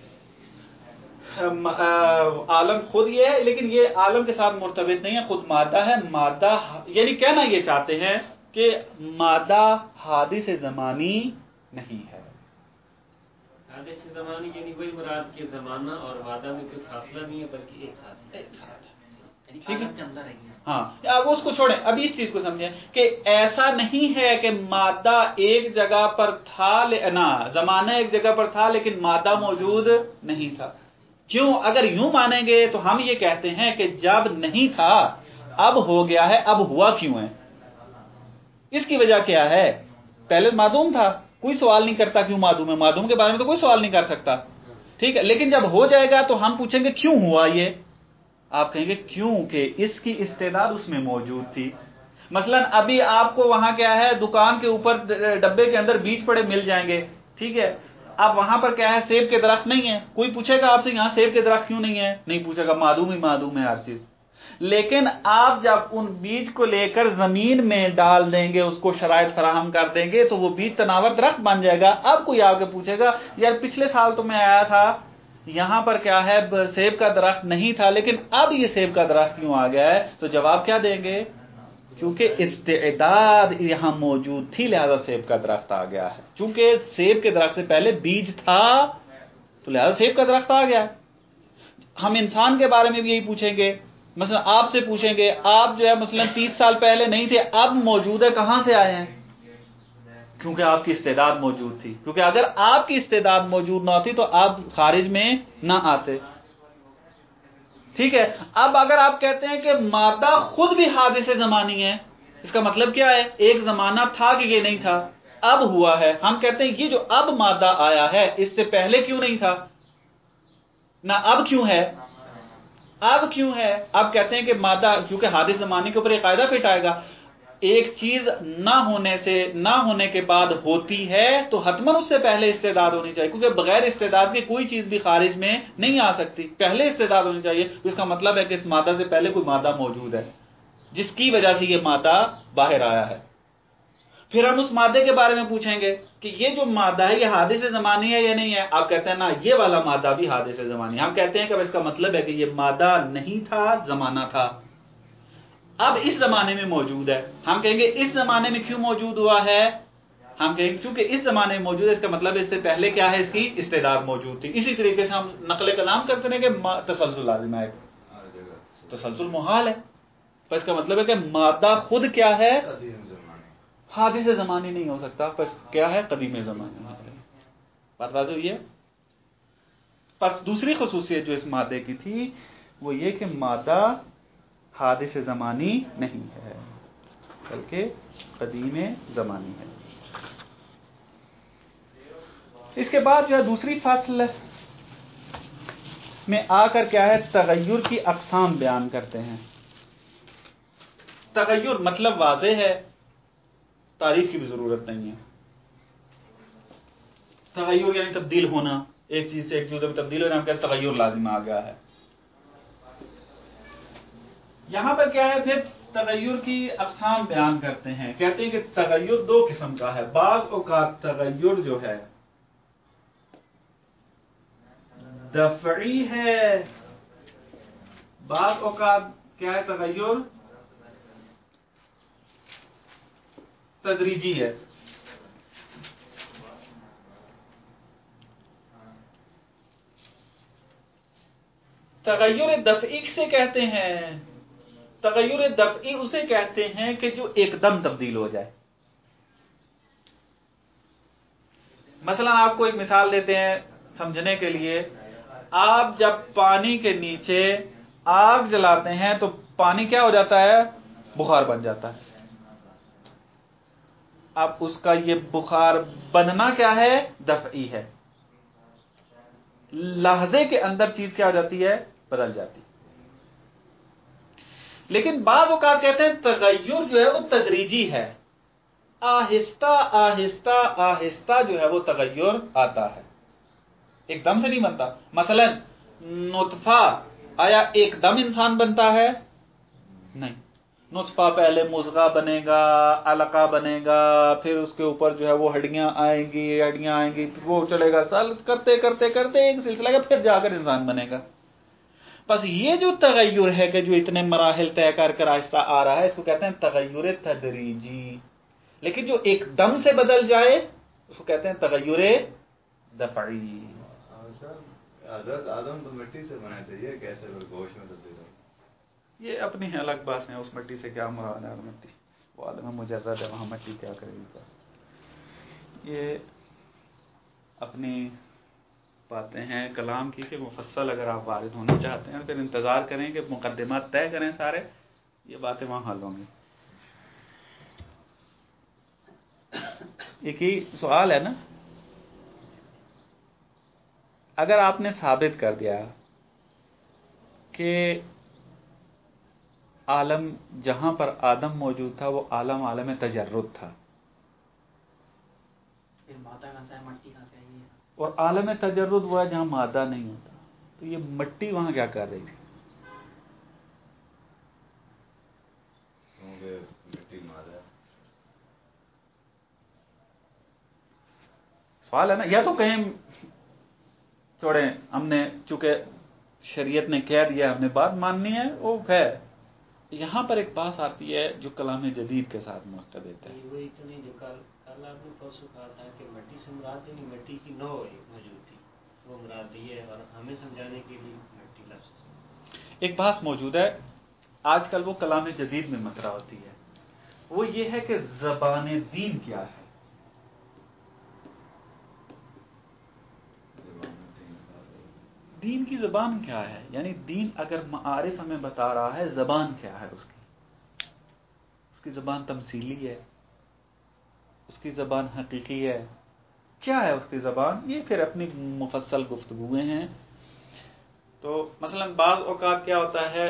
عالم خود یہ ہے، لیکن یہ عالم کے ساتھ مرتبط نہیں ہے، خود مادہ ہے۔ مادہ یعنی کہنا یہ چاہتے ہیں کہ مادہ حادث زمانی نہیں ہے۔ حادث زمانی یعنی وہی مراد کہ زمانہ اور مادہ میں کوئی فاصلہ نہیں ہے، بلکہ ایک ساتھ ہے۔ ٹھیک ہے، ہاں اب اس کو چھوڑیں، ابھی اس چیز کو سمجھیں کہ ایسا نہیں ہے کہ مادہ ایک جگہ پر تھا، نہ زمانہ ایک جگہ پر تھا لیکن مادہ موجود نہیں تھا۔ کیوں؟ اگر یوں مانیں گے تو ہم یہ کہتے ہیں کہ جب نہیں تھا اب ہو گیا ہے، اب ہوا کیوں ہے؟ اس کی وجہ کیا ہے؟ پہلے معدوم تھا، کوئی سوال نہیں کرتا کیوں معدوم ہے، معدوم کے بارے میں تو کوئی سوال نہیں کر سکتا، ٹھیک ہے، لیکن جب ہو جائے گا تو ہم پوچھیں گے کیوں ہوا یہ؟ آپ کہیں گے کیوں کہ اس کی استعداد اس میں موجود تھی۔ مثلا ابھی آپ کو وہاں کیا ہے، دکان کے اوپر ڈبے کے اندر بیج پڑے مل جائیں گے، ٹھیک ہے، اب وہاں پر کیا ہے، سیب کے درخت نہیں ہے، کوئی پوچھے گا آپ سے یہاں سیب کے درخت کیوں نہیں ہے؟ نہیں پوچھے گا، معدوم ہی معدوم ہے ہر چیز۔ لیکن آپ جب ان بیج کو لے کر زمین میں ڈال دیں گے، اس کو شرائط فراہم کر دیں گے تو وہ بیج تناور درخت بن جائے گا۔ اب کوئی آ کے پوچھے گا یار پچھلے سال تو میں آیا تھا یہاں پر کیا ہے سیب کا درخت نہیں تھا، لیکن اب یہ سیب کا درخت کیوں آ گیا ہے؟ تو جواب کیا دیں گے؟ کیونکہ استعداد یہاں موجود تھی لہذا سیب کا درخت آ گیا ہے۔ چونکہ سیب کے درخت سے پہلے بیج تھا تو لہذا سیب کا درخت آ گیا۔ ہم انسان کے بارے میں بھی یہی پوچھیں گے. مثلا آپ سے پوچھیں گے آپ جو ہے مثلا 30 سال پہلے نہیں تھے، اب موجود ہے، کہاں سے آئے ہیں؟ کیونکہ آپ کی استعداد موجود تھی. کیونکہ اگر آپ کی استعداد موجود نہ ہوتی تو آپ خارج میں نہ آتے. ٹھیک ہے. اب اگر آپ کہتے ہیں کہ مادہ خود بھی حادث زمانی ہے، اس کا مطلب کیا ہے؟ ایک زمانہ تھا کہ یہ نہیں تھا، اب ہوا ہے. ہم کہتے ہیں یہ جو اب مادہ آیا ہے اس سے پہلے کیوں نہیں تھا؟ نہ اب کیوں ہے؟ اب کیوں ہے؟ اب کہتے ہیں کہ مادہ چونکہ حادث زمانے کے اوپر ایک قاعدہ فٹ آئے گا، ایک چیز نہ ہونے کے بعد ہوتی ہے تو حتماً اس سے پہلے استعداد ہونی چاہیے، کیونکہ بغیر استعداد کے کوئی چیز بھی خارج میں نہیں آ سکتی. پہلے استعداد ہونی چاہیے. اس کا مطلب ہے کہ اس مادہ سے پہلے کوئی مادہ موجود ہے جس کی وجہ سے یہ مادہ باہر آیا ہے. پھر ہم اس مادے کے بارے میں پوچھیں گے کہ یہ جو مادہ ہے یہ حادث زمانی ہے یا نہیں ہے. آپ کہتے ہیں نا یہ والا مادہ بھی حادث زمانی ہے. ہم کہتے ہیں کہ اس کا مطلب ہے کہ یہ مادہ نہیں تھا، زمانہ تھا، اب اس زمانے میں موجود ہے. ہم کہیں گے اس زمانے میں کیوں موجود ہوا ہے؟ ہم کہیں گے چونکہ اس زمانے میں موجود ہے، اس کا مطلب اس سے پہلے کیا ہے؟ اس کی استعداد موجود تھی. اسی طریقے سے ہم نقل کلام کرتے ہیں کہ تسلسل لازم ہے، تسلسل محال ہے. تو اس کا مطلب ہے کہ مادہ خود کیا ہے؟ حادث زمانی نہیں ہو سکتا. پس کیا ہے؟ قدیم زمانی ہے. بات واضح ہوئی ہے؟ پس دوسری خصوصیت جو اس مادے کی تھی وہ یہ کہ مادہ حادث زمانی نہیں ہے بلکہ قدیم زمانی ہے. اس کے بعد جو ہے دوسری فصل میں آ کر کیا ہے؟ تغیر کی اقسام بیان کرتے ہیں. تغیر مطلب واضح ہے، تعریف کی بھی ضرورت نہیں ہے. تغیر یعنی تبدیل ہونا، ایک چیز سے ایک چیز میں تبدیل ہونا. ہم کہتے ہیں تغیر لازم آ گیا ہے. یہاں پر کیا ہے؟ پھر تغیر کی اقسام بیان کرتے ہیں. کہتے ہیں کہ تغیر دو قسم کا ہے. بعض اوقات تغیر جو ہے دفعی ہے، بعض اوقات کیا ہے؟ تغیر تدریجی ہے. تغیر دفعی کسے کہتے ہیں؟ تغیر دفعی اسے کہتے ہیں کہ جو ایک دم تبدیل ہو جائے. مثلا آپ کو ایک مثال دیتے ہیں سمجھنے کے لیے. آپ جب پانی کے نیچے آگ جلاتے ہیں تو پانی کیا ہو جاتا ہے؟ بخار بن جاتا ہے. اب اس کا یہ بخار بننا کیا ہے؟ دفعی ہے. لحظے کے اندر چیز کیا ہو جاتی ہے؟ بدل جاتی. لیکن بعض اوقات کہتے ہیں تغیر جو ہے وہ تدریجی ہے. آہستہ آہستہ آہستہ جو ہے وہ تغیر آتا ہے، ایک دم سے نہیں بنتا. مثلا نطفہ آیا ایک دم انسان بنتا ہے؟ نہیں. نطفہ پہلے مضغہ بنے گا، علقہ بنے گا، پھر اس کے اوپر جو ہے وہ ہڈیاں آئیں گی، پھر وہ چلے گا سال کرتے کرتے کرتے ایک سلسلہ کا، پھر جا کر انسان بنے گا. بس یہ جو تغیر ہے کہ جو اتنے مراحل طے کر کر آہستہ آ رہا ہے، اس کو کہتے ہیں تغیر تدریجی. لیکن جو ایک دم سے بدل جائے اس کو کہتے ہیں تغیر دفعی. حضرت آدم تو مٹی سے بنے تھے، یہ کیسے گوشت میں تبدیل ہو؟ یہ اپنی الگ بات ہے. اس مٹی سے کیا مراد ہے؟ مٹی وہ عالم مجرد ہے، وہاں مٹی کیا کرے گی؟ یہ اپنی باتیں ہیں کلام کی کہ مفصل اگر آپ وارد ہونا چاہتے ہیں پھر انتظار کریں کہ مقدمات طے کریں سارے، یہ باتیں وہاں حل ہوں گی. ایک ہی سوال ہے نا، اگر آپ نے ثابت کر دیا کہ عالم جہاں پر آدم موجود تھا وہ عالم تجرد تھا، اور عالم تجرد وہ ہے جہاں مادہ نہیں ہوتا، تو یہ مٹی وہاں کیا کر رہی تھی؟ مٹی مادہ سوال ہے نا. یا تو کہیں چھوڑیں، ہم نے چونکہ شریعت نے کہہ دیا ہم نے بات ماننی ہے وہ ہے. یہاں پر ایک بات آتی ہے جو کلام جدید کے ساتھ مرتبط ہے. وہی تو نہیں جو کل آپ نے پرسوں کہا تھا کہ مٹی سے مراد نہیں، مٹی کی نوع موجود تھی، وہ مراد یہ ہے، اور ہمیں سمجھانے کے لیے مٹی لفظ ایک بحث موجود ہے آج کل، وہ کلام جدید میں مطرح ہوتی ہے، وہ یہ ہے کہ زبان دین کیا ہے؟ دین کی زبان کیا ہے؟ یعنی دین اگر معارف ہمیں بتا رہا ہے، زبان کیا ہے اس کی زبان تمثیلی ہے، اس کی زبان حقیقی ہے، کیا ہے اس کی زبان؟ یہ پھر اپنی مفصل گفتگویں ہیں. تو مثلا بعض اوقات کیا ہوتا ہے،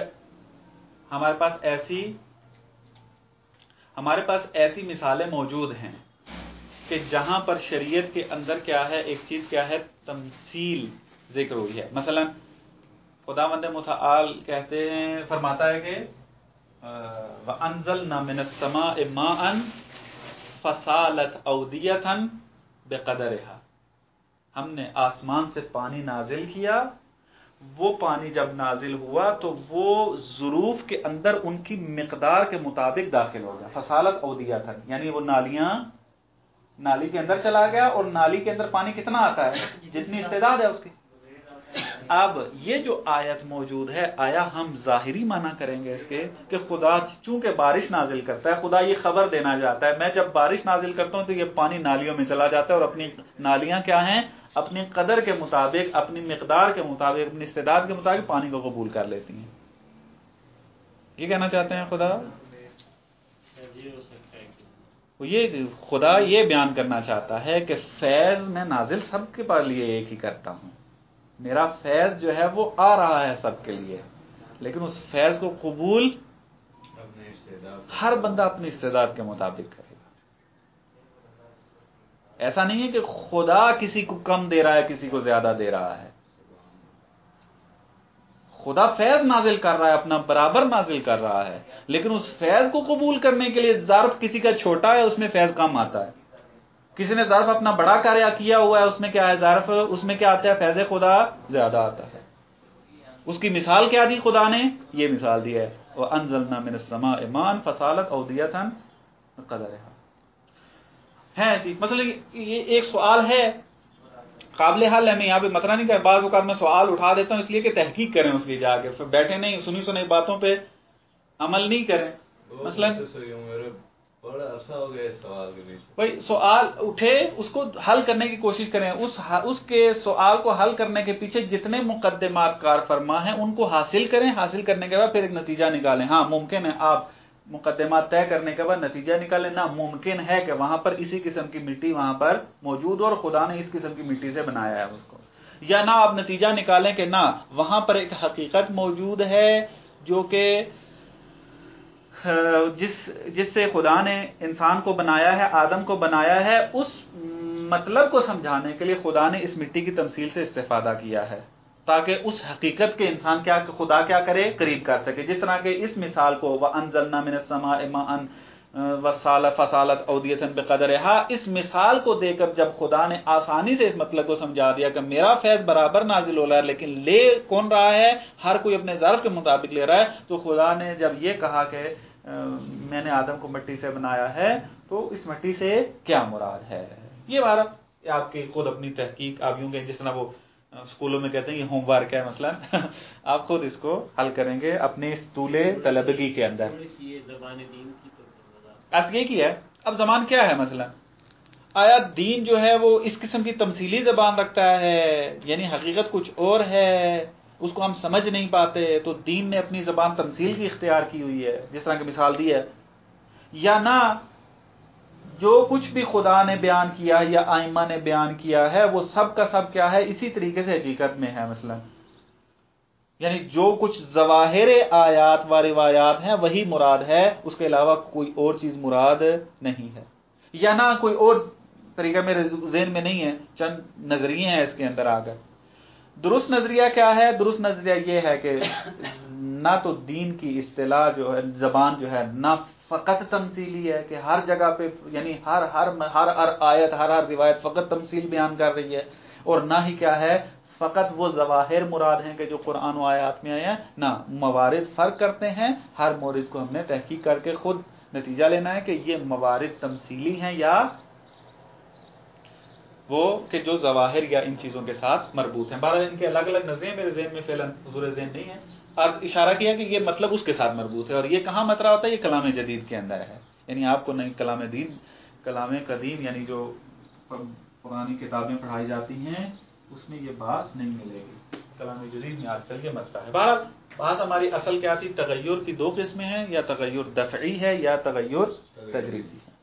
ہمارے پاس ایسی مثالیں موجود ہیں کہ جہاں پر شریعت کے اندر کیا ہے، ایک چیز کیا ہے، تمثیل ذکر ہوئی ہے. مثلا خداوند متعال کہتے ہیں، فرماتا ہے کہ وَأَنزَلْنَا مِنَ السَّمَاءِ مَاءً فَسَالَتْ أَوْدِيَةً بِقَدَرِهَا، ہم نے آسمان سے پانی نازل کیا، وہ پانی جب نازل ہوا تو وہ ظروف کے اندر ان کی مقدار کے مطابق داخل ہو گیا. فَسَالَتْ أَوْدِيَةً یعنی وہ نالی کے اندر چلا گیا، اور نالی کے اندر پانی کتنا آتا ہے؟ جتنی استعداد ہے اس کی. اب یہ جو آیت موجود ہے، آیا ہم ظاہری معنی کریں گے اس کے کہ خدا چونکہ بارش نازل کرتا ہے، خدا یہ خبر دینا چاہتا ہے میں جب بارش نازل کرتا ہوں تو یہ پانی نالیوں میں چلا جاتا ہے، اور اپنی نالیاں کیا ہیں، اپنی قدر کے مطابق، اپنی مقدار کے مطابق، اپنی استعداد کے مطابق پانی کو قبول کر لیتی ہیں. یہ کہنا چاہتے ہیں خدا، خدا یہ بیان کرنا چاہتا ہے کہ فیض میں نازل سب کے پاس لیے ایک ہی کرتا ہوں، میرا فیض جو ہے وہ آ رہا ہے سب کے لیے، لیکن اس فیض کو قبول ہر بندہ اپنی استعداد کے مطابق کرے گا. ایسا نہیں ہے کہ خدا کسی کو کم دے رہا ہے، کسی کو زیادہ دے رہا ہے. خدا فیض نازل کر رہا ہے، اپنا برابر نازل کر رہا ہے، لیکن اس فیض کو قبول کرنے کے لیے ظرف کسی کا چھوٹا ہے، اس میں فیض کم آتا ہے. کسی نے ظرف اپنا بڑا کیا ہوا ہے، اس میں کیا ہے، ظرف اس میں کیا آتا ہے، فیض خدا زیادہ آتا ہے. اس کی مثال کیا دی خدا نے؟ یہ مثال دی ہے وَأَنزَلْنَا مِنَ السَّمَاءِ مَاءً فَسَالَتْ أَوْدِيَةً بِقَدَرِهَا. ہے ایسی مثلا یہ ایک سوال ہے قابل حل ہے، میں یہاں پہ مطرح نہیں کر، بعض اوقات میں سوال اٹھا دیتا ہوں اس لیے کہ تحقیق کریں، اس لیے جا کے بیٹھے نہیں سنی باتوں پہ عمل نہیں کریں. مثلا بڑا عرصہ ہو گیا سوال کے بیچ، بھائی سوال اٹھے اس کو حل کرنے کی کوشش کریں، اس کے سوال کو حل کرنے کے پیچھے جتنے مقدمات کار فرما ہیں ان کو حاصل کریں، حاصل کرنے کے بعد پھر ایک نتیجہ نکالیں. ہاں ممکن ہے آپ مقدمات طے کرنے کے بعد نتیجہ نکالیں، نہ ممکن ہے کہ وہاں پر اسی قسم کی مٹی وہاں پر موجود ہو اور خدا نے اس قسم کی مٹی سے بنایا ہے اس کو، یا نہ آپ نتیجہ نکالیں کہ نہ وہاں پر ایک حقیقت موجود ہے جو کہ جس سے خدا نے انسان کو بنایا ہے، آدم کو بنایا ہے، اس مطلب کو سمجھانے کے لیے خدا نے اس مٹی کی تمثیل سے استفادہ کیا ہے تاکہ اس حقیقت کے انسان خدا کیا کرے، قریب کر سکے. جس طرح کہ اس مثال کو وَأَنزَلْنَا مِنَ السَّمَاءِ مَاءً فَسَالَتْ أَوْدِيَةً بِقَدَرِهَا، اس مثال کو دے کر جب خدا نے آسانی سے اس مطلب کو سمجھا دیا کہ میرا فیض برابر نازل ہو رہا ہے لیکن لے کون رہا ہے، ہر کوئی اپنے ظرف کے مطابق لے رہا ہے، تو خدا نے جب یہ کہا کہ میں نے آدم کو مٹی سے بنایا ہے تو اس مٹی سے کیا مراد ہے، یہ بارہ آپ کی خود اپنی تحقیق آپ یوں کہ جس طرح وہ اسکولوں میں کہتے ہیں یہ ہوم ورک ہے، مثلا آپ خود اس کو حل کریں گے اپنے اسطول طلبگی کے اندر. ایسا یہ ہے. اب زبان کیا ہے؟ مثلا آیا دین جو ہے وہ اس قسم کی تمثیلی زبان رکھتا ہے، یعنی حقیقت کچھ اور ہے، اس کو ہم سمجھ نہیں پاتے، تو دین نے اپنی زبان تمثیل کی اختیار کی ہوئی ہے جس طرح کی مثال دی ہے، یا نہ جو کچھ بھی خدا نے بیان کیا یا ائمہ نے بیان کیا ہے وہ سب کا سب کیا ہے، اسی طریقے سے حقیقت میں ہے. مثلا یعنی جو کچھ ظواہر آیات و روایات ہیں وہی مراد ہے، اس کے علاوہ کوئی اور چیز مراد نہیں ہے، یا نہ کوئی اور طریقہ میرے ذہن میں نہیں ہے، چند نظریے ہیں اس کے اندر آ کر. درست نظریہ کیا ہے؟ درست نظریہ یہ ہے کہ نہ تو دین کی اصطلاح جو ہے، زبان جو ہے، نہ فقط تمثیلی ہے کہ ہر جگہ پہ یعنی ہر آیت ہر روایت فقط تمثیل بیان کر رہی ہے، اور نہ ہی کیا ہے فقط وہ ظواہر مراد ہیں کہ جو قرآن و آیات میں آئے ہیں، نہ موارد فرق کرتے ہیں. ہر مورد کو ہم نے تحقیق کر کے خود نتیجہ لینا ہے کہ یہ موارد تمثیلی ہیں یا وہ کہ جو ظواہر یا ان چیزوں کے ساتھ مربوط ہیں. بہرحال ان کے الگ الگ نظریں میرے ذہن میں فعلا حضور ذہن نہیں ہے، اشارہ کیا کہ یہ مطلب اس کے ساتھ مربوط ہے، اور یہ کہاں مطرح ہوتا ہے؟ یہ کلام جدید کے اندر ہے، یعنی آپ کو نہیں کلام قدیم یعنی جو پرانی کتابیں پڑھائی جاتی ہیں اس میں یہ بات نہیں ملے گی، کلام جدید میں آج کل یہ مطرح ہے۔ بہرحال بات ہماری اصل کیا تھی؟ تغیر کی دو قسمیں ہیں، یا تغیر دفعی ہے یا تغیر تدریجی ہے۔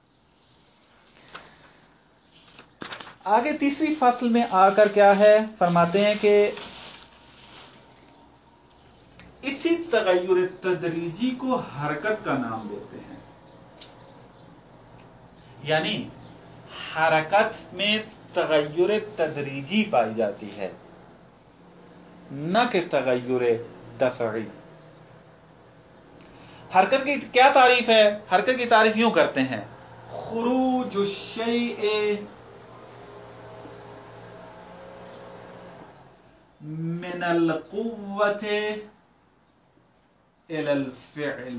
آگے تیسری فصل میں آ کر کیا ہے فرماتے ہیں کہ اسی تغیر تدریجی کو حرکت کا نام دیتے ہیں، یعنی حرکت میں تغیر تدریجی پائی جاتی ہے، نہ کہ تغیر دفعی۔ حرکت کی کیا تعریف ہے؟ حرکت کی تعریف یوں کرتے ہیں: خروج الشیء من القوة الى الفعل،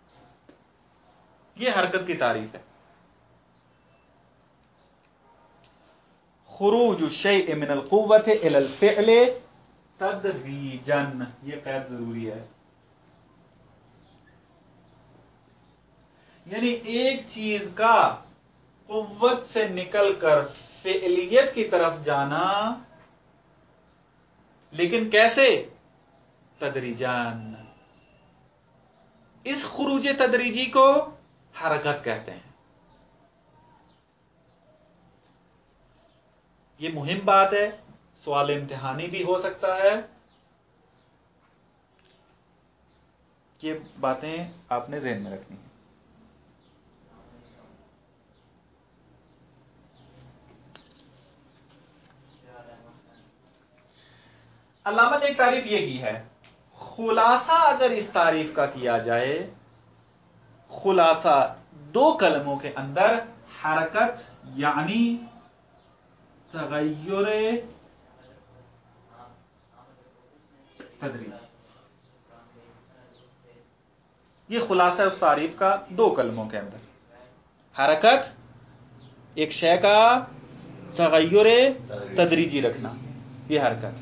یہ حرکت کی تعریف ہے۔ خروج الشیء من القوة الى الفعل تدریجا، یہ قید ضروری ہے، یعنی ایک چیز کا قوت سے نکل کر فعلیت کی طرف جانا، لیکن کیسے؟ تدریجان۔ اس خروج تدریجی کو حرکت کہتے ہیں۔ یہ مہم بات ہے، سوال امتحانی بھی ہو سکتا ہے، یہ باتیں آپ نے ذہن میں رکھنی ہیں۔ علامہ نے ایک تعریف یہ کی ہے، خلاصہ اگر اس تعریف کا کیا جائے، خلاصہ دو کلموں کے اندر، حرکت یعنی تغیر تدریجی، یہ خلاصہ اس تعریف کا دو کلموں کے اندر، حرکت ایک شے کا تغیر تدریجی رکھنا، یہ حرکت۔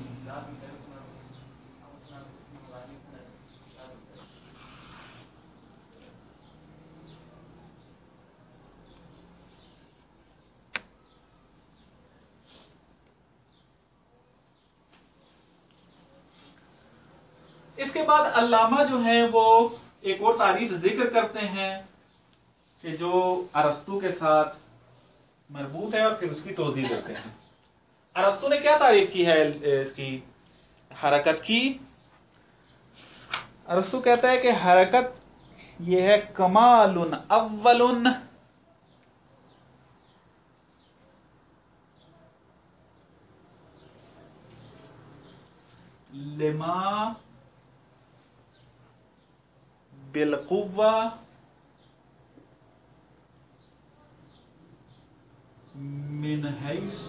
اس کے بعد علامہ جو ہیں وہ ایک اور تعریف ذکر کرتے ہیں کہ جو ارسطو کے ساتھ مربوط ہے، اور پھر اس کی توضیح دیتے ہیں۔ ارسطو نے کیا تعریف کی ہے اس کی حرکت کی؟ ارسطو کہتا ہے کہ حرکت یہ ہے کمال اول لما بالقوة من حيث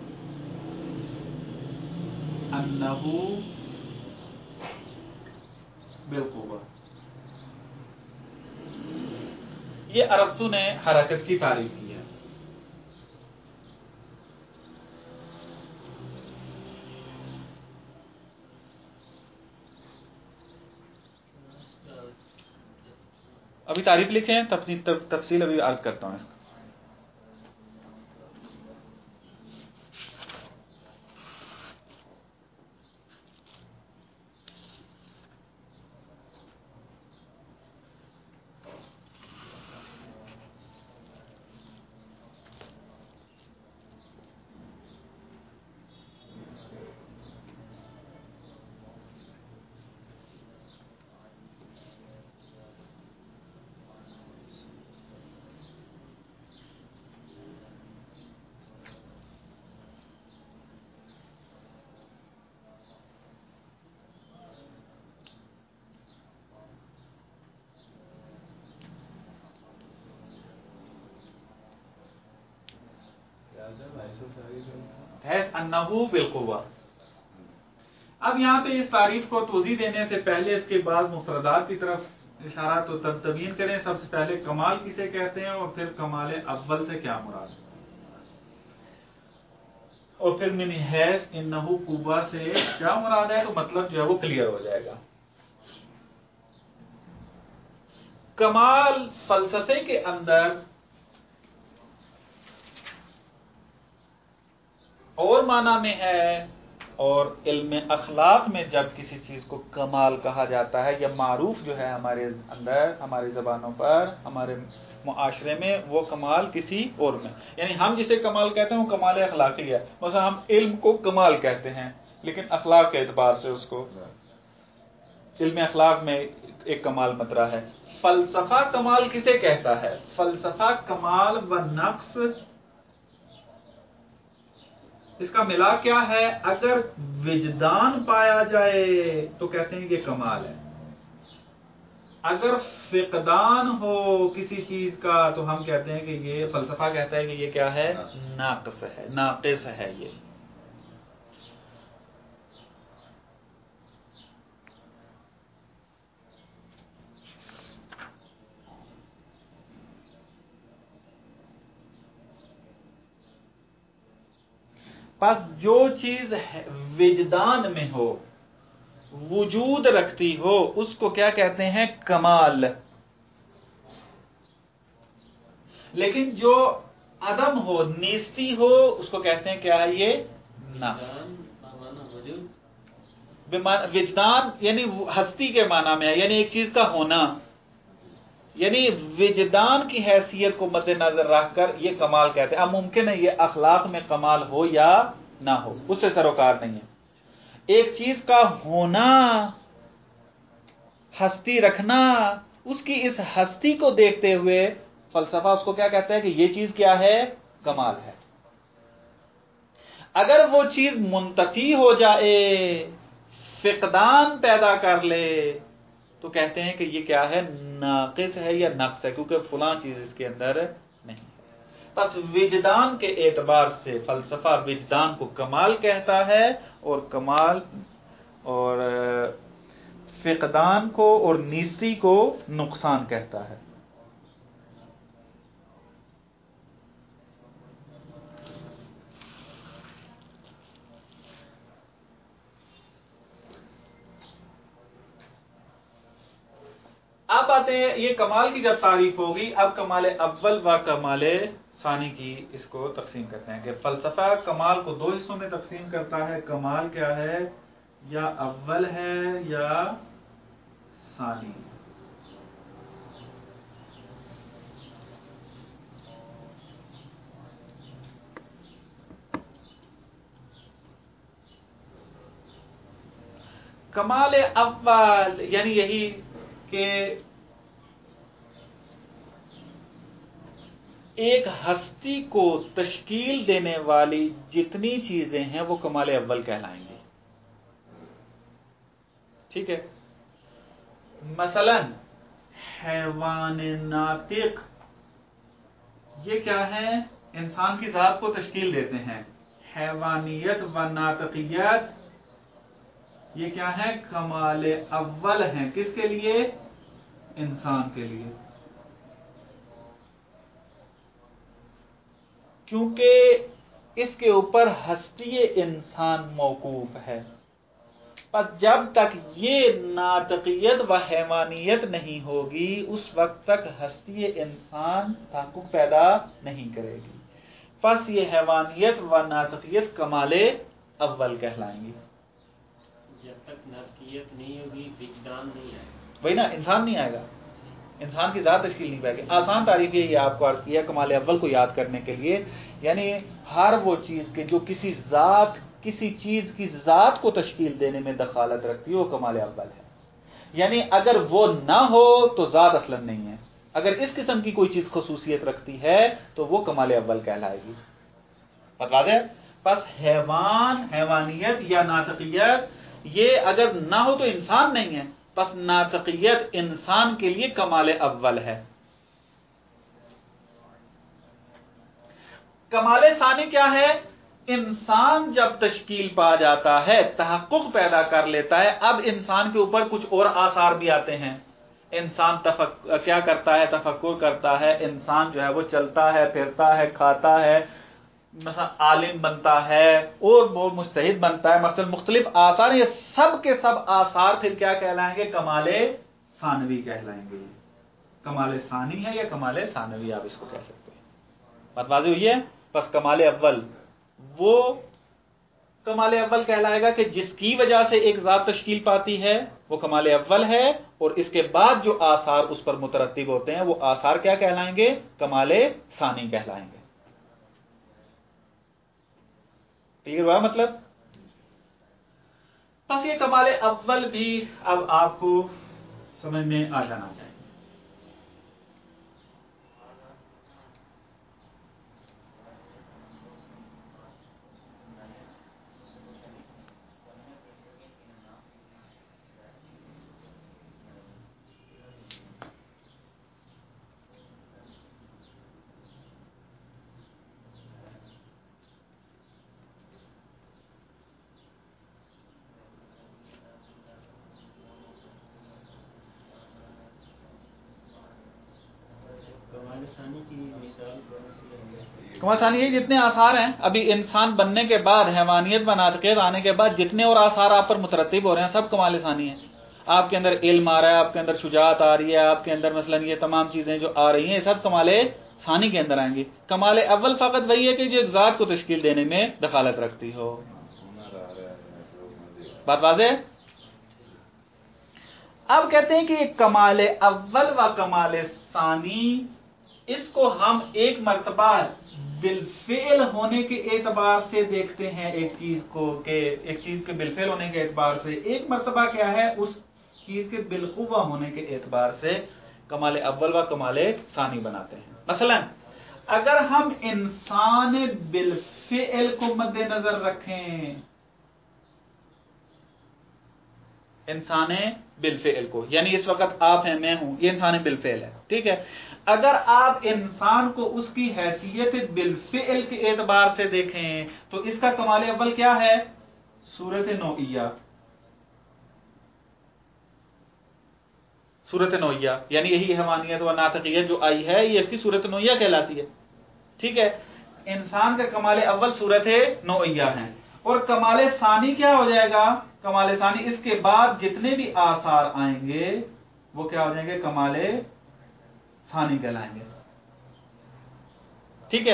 أنه بالقوة۔ یہ ارسطو نے حرکت کی تعریف کی ہے۔ ابھی تعریف لکھیں، تفصیل ابھی عرض کرتا ہوں اس کا۔ انہو بالقوہ۔ اب یہاں پہ اس تعریف کو توضیح دینے سے پہلے اس کے بعد مفردات کی طرف اشارہ تو تبیین کریں۔ سب سے پہلے کمال کسے کہتے ہیں، اور پھر کمال اول سے کیا مراد ہے، اور پھر من حیث انہو قوہ سے کیا مراد ہے، تو مطلب جو ہے وہ کلیئر ہو جائے گا۔ کمال فلسفے کے اندر اور معنی میں ہے، اور علم اخلاق میں جب کسی چیز کو کمال کہا جاتا ہے یا معروف جو ہے ہمارے اندر، ہماری زبانوں پر، ہمارے معاشرے میں، وہ کمال کسی اور میں، یعنی ہم جسے کمال کہتے ہیں وہ کمال اخلاقی ہے. مثلا ہم علم کو کمال کہتے ہیں لیکن اخلاق کے اعتبار سے اس کو علم اخلاق میں ایک کمال مطرح ہے. فلسفہ کمال کسے کہتا ہے؟ فلسفہ کمال و نقص اس کا ملا کیا ہے؟ اگر وجدان پایا جائے تو کہتے ہیں کہ کمال ہے، اگر فقدان ہو کسی چیز کا تو ہم کہتے ہیں کہ یہ، فلسفہ کہتا ہے کہ یہ کیا ہے؟ ناقص ہے، ناقص ہے یہ. پس جو چیز وجدان میں ہو، وجود رکھتی ہو، اس کو کیا کہتے ہیں؟ کمال. لیکن جو عدم ہو، نیستی ہو، اس کو کہتے ہیں کیا ہے؟ یہ نقص. وجدان یعنی ہستی کے معنی میں ہے، یعنی ایک چیز کا ہونا، یعنی وجدان کی حیثیت کو مد نظر رکھ کر یہ کمال کہتے ہیں. اب ممکن ہے یہ اخلاق میں کمال ہو یا نہ ہو، اس سے سروکار نہیں ہے. ایک چیز کا ہونا، ہستی رکھنا، اس کی اس ہستی کو دیکھتے ہوئے فلسفہ اس کو کیا کہتا ہے کہ یہ چیز کیا ہے؟ کمال ہے. اگر وہ چیز منتفی ہو جائے، فقدان پیدا کر لے، تو کہتے ہیں کہ یہ کیا ہے؟ ناقص ہے یا نقص ہے، کیونکہ فلاں چیز اس کے اندر نہیں ہے. بس وجدان کے اعتبار سے فلسفہ وجدان کو کمال کہتا ہے، اور کمال اور فقدان کو اور نیستی کو نقصان کہتا ہے. اب آتے ہیں، یہ کمال کی جب تعریف ہوگی، اب کمال اول و کمال ثانی کی اس کو تقسیم کرتے ہیں کہ فلسفہ کمال کو دو حصوں میں تقسیم کرتا ہے. کمال کیا ہے؟ یا اول ہے یا ثانی. کمال اول یعنی یہی کہ ایک ہستی کو تشکیل دینے والی جتنی چیزیں ہیں وہ کمال اول کہلائیں گے. ٹھیک ہے؟ مثلا حیوان ناطق، یہ کیا ہے؟ انسان کی ذات کو تشکیل دیتے ہیں. حیوانیت و ناطقیت یہ کیا ہے؟ کمال اول ہیں. کس کے لیے؟ انسان کے لیے. کیونکہ اس کے اوپر ہستی انسان موقوف ہے. پر جب تک یہ ناطقیت و حیوانیت نہیں ہوگی، اس وقت تک ہستی انسان تحقق پیدا نہیں کرے گی. پس یہ حیوانیت و ناطقیت کمال اول کہلائیں گی. جب تک ناطقیت نہیں ہوگی وجدان نہیں آئے گا. وہی نا، انسان نہیں آئے گا، انسان کی ذات تشکیل نہیں پائے گی. آسان تعریف یہ آپ کو عرض کیا کمال اول کو یاد کرنے کے لیے، یعنی ہر وہ چیز کے جو کسی چیز کی ذات کو تشکیل دینے میں دخالت رکھتی ہے وہ کمال اول ہے. یعنی اگر وہ نہ ہو تو ذات اصلا نہیں ہے. اگر اس قسم کی کوئی چیز خصوصیت رکھتی ہے تو وہ کمال اول کہلائے گی. بتا دیں، پس حیوانیت یا ناطقیت یہ اگر نہ ہو تو انسان نہیں ہے. پس ناطقیت انسان کے لیے کمال اول ہے. کمال ثانی کیا ہے؟ انسان جب تشکیل پا جاتا ہے، تحقق پیدا کر لیتا ہے، اب انسان کے اوپر کچھ اور آثار بھی آتے ہیں. انسان کیا کرتا ہے؟ تفکر کرتا ہے. انسان جو ہے وہ چلتا ہے، پھرتا ہے، کھاتا ہے، مثلا عالم بنتا ہے اور وہ مجتہد بنتا ہے. مثلا مختلف آثار، یہ سب کے سب آثار پھر کیا کہلائیں گے؟ کمال ثانوی کہلائیں گے. کمال ثانی ہے یا کمال ثانوی آپ اس کو کہہ سکتے ہیں. بات واضح ہوئی ہے. بس کمال اول وہ کمال اول کہلائے گا کہ جس کی وجہ سے ایک ذات تشکیل پاتی ہے وہ کمال اول ہے, اور اس کے بعد جو آثار اس پر مترتب ہوتے ہیں وہ آثار کیا کہلائیں گے؟ کمال ثانی کہلائیں گے. کلیئر ہوا مطلب؟ بس یہ کمال اول بھی اب آپ کو سمجھ میں آ جانا چاہیے. کمال ثانی یہ جتنے آثار ہیں ابھی انسان بننے کے بعد, حیوانیت و ناطقیت آنے کے بعد جتنے اور آثار آپ پر مترتب ہو رہے ہیں سب کمال ثانی ہیں. آپ کے اندر علم آ رہا ہے, آپ کے اندر شجاعت آ رہی ہے, آپ کے اندر مثلا یہ تمام چیزیں جو آ رہی ہیں یہ سب کمال ثانی کے اندر آئیں گی. کمال اول فقط وہی ہے کہ جو ایک ذات کو تشکیل دینے میں دخالت رکھتی ہو. بات واضح؟ اب کہتے ہیں کہ کمال اول و کمال ثانی اس کو ہم ایک مرتبہ بالفعل ہونے کے اعتبار سے دیکھتے ہیں ایک چیز کو, کہ ایک چیز کے بالفعل ہونے کے اعتبار سے, ایک مرتبہ کیا ہے اس چیز کے بالقوہ ہونے کے اعتبار سے کمال اول و کمال ثانی بناتے ہیں. مثلا اگر ہم انسان بالفعل کو مد نظر رکھیں, انسان بالفعل کو, یعنی اس وقت آپ ہیں میں ہوں, یہ انسان بالفعل ہے, ٹھیک ہے. اگر آپ انسان کو اس کی حیثیت بالفعل کے اعتبار سے دیکھیں تو اس کا کمال اول کیا ہے؟ صورت نوعیہ. صورت نوعیہ یعنی یہی حیوانیت و ناطقیت جو آئی ہے یہ اس کی صورت نوعیہ کہلاتی ہے, ٹھیک ہے. انسان کا کمال اول صورت نوعیہ ہے. اور کمال ثانی کیا ہو جائے گا؟ کمال ثانی اس کے بعد جتنے بھی آثار آئیں گے وہ کیا ہو جائیں گے؟ کمال ثانی کہلائیں گے, ٹھیک ہے.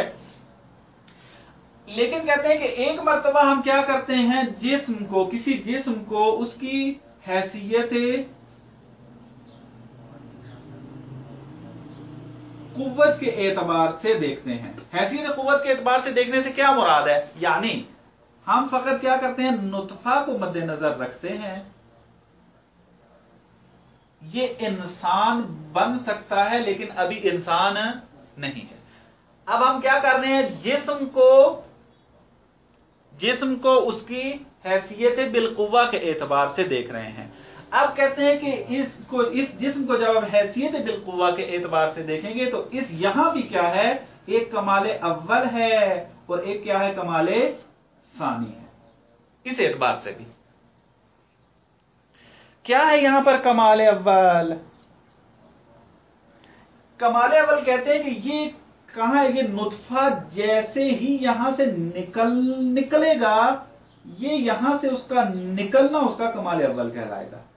لیکن کہتے ہیں کہ ایک مرتبہ ہم کیا کرتے ہیں, جسم کو, کسی جسم کو اس کی حیثیت قوت کے اعتبار سے دیکھتے ہیں. حیثیت قوت کے اعتبار سے دیکھنے سے کیا مراد ہے؟ یعنی ہم فقط کیا کرتے ہیں, نطفہ کو مد نظر رکھتے ہیں, یہ انسان بن سکتا ہے لیکن ابھی انسان نہیں ہے. اب ہم کیا کر رہے ہیں, جسم کو اس کی حیثیت بالقوہ کے اعتبار سے دیکھ رہے ہیں. اب کہتے ہیں کہ اس جسم کو جب ہم حیثیت بالقوہ کے اعتبار سے دیکھیں گے تو اس یہاں بھی کیا ہے, ایک کمال اول ہے اور ایک کیا ہے, کمال ثانی ہے. اس اعتبار سے بھی کیا ہے یہاں پر کمال اول؟ کمال اول کہتے ہیں کہ یہ کہاں ہے, یہ نطفہ جیسے ہی یہاں سے نکلے گا, یہ یہاں سے اس کا نکلنا اس کا کمال اول کہلائے گا.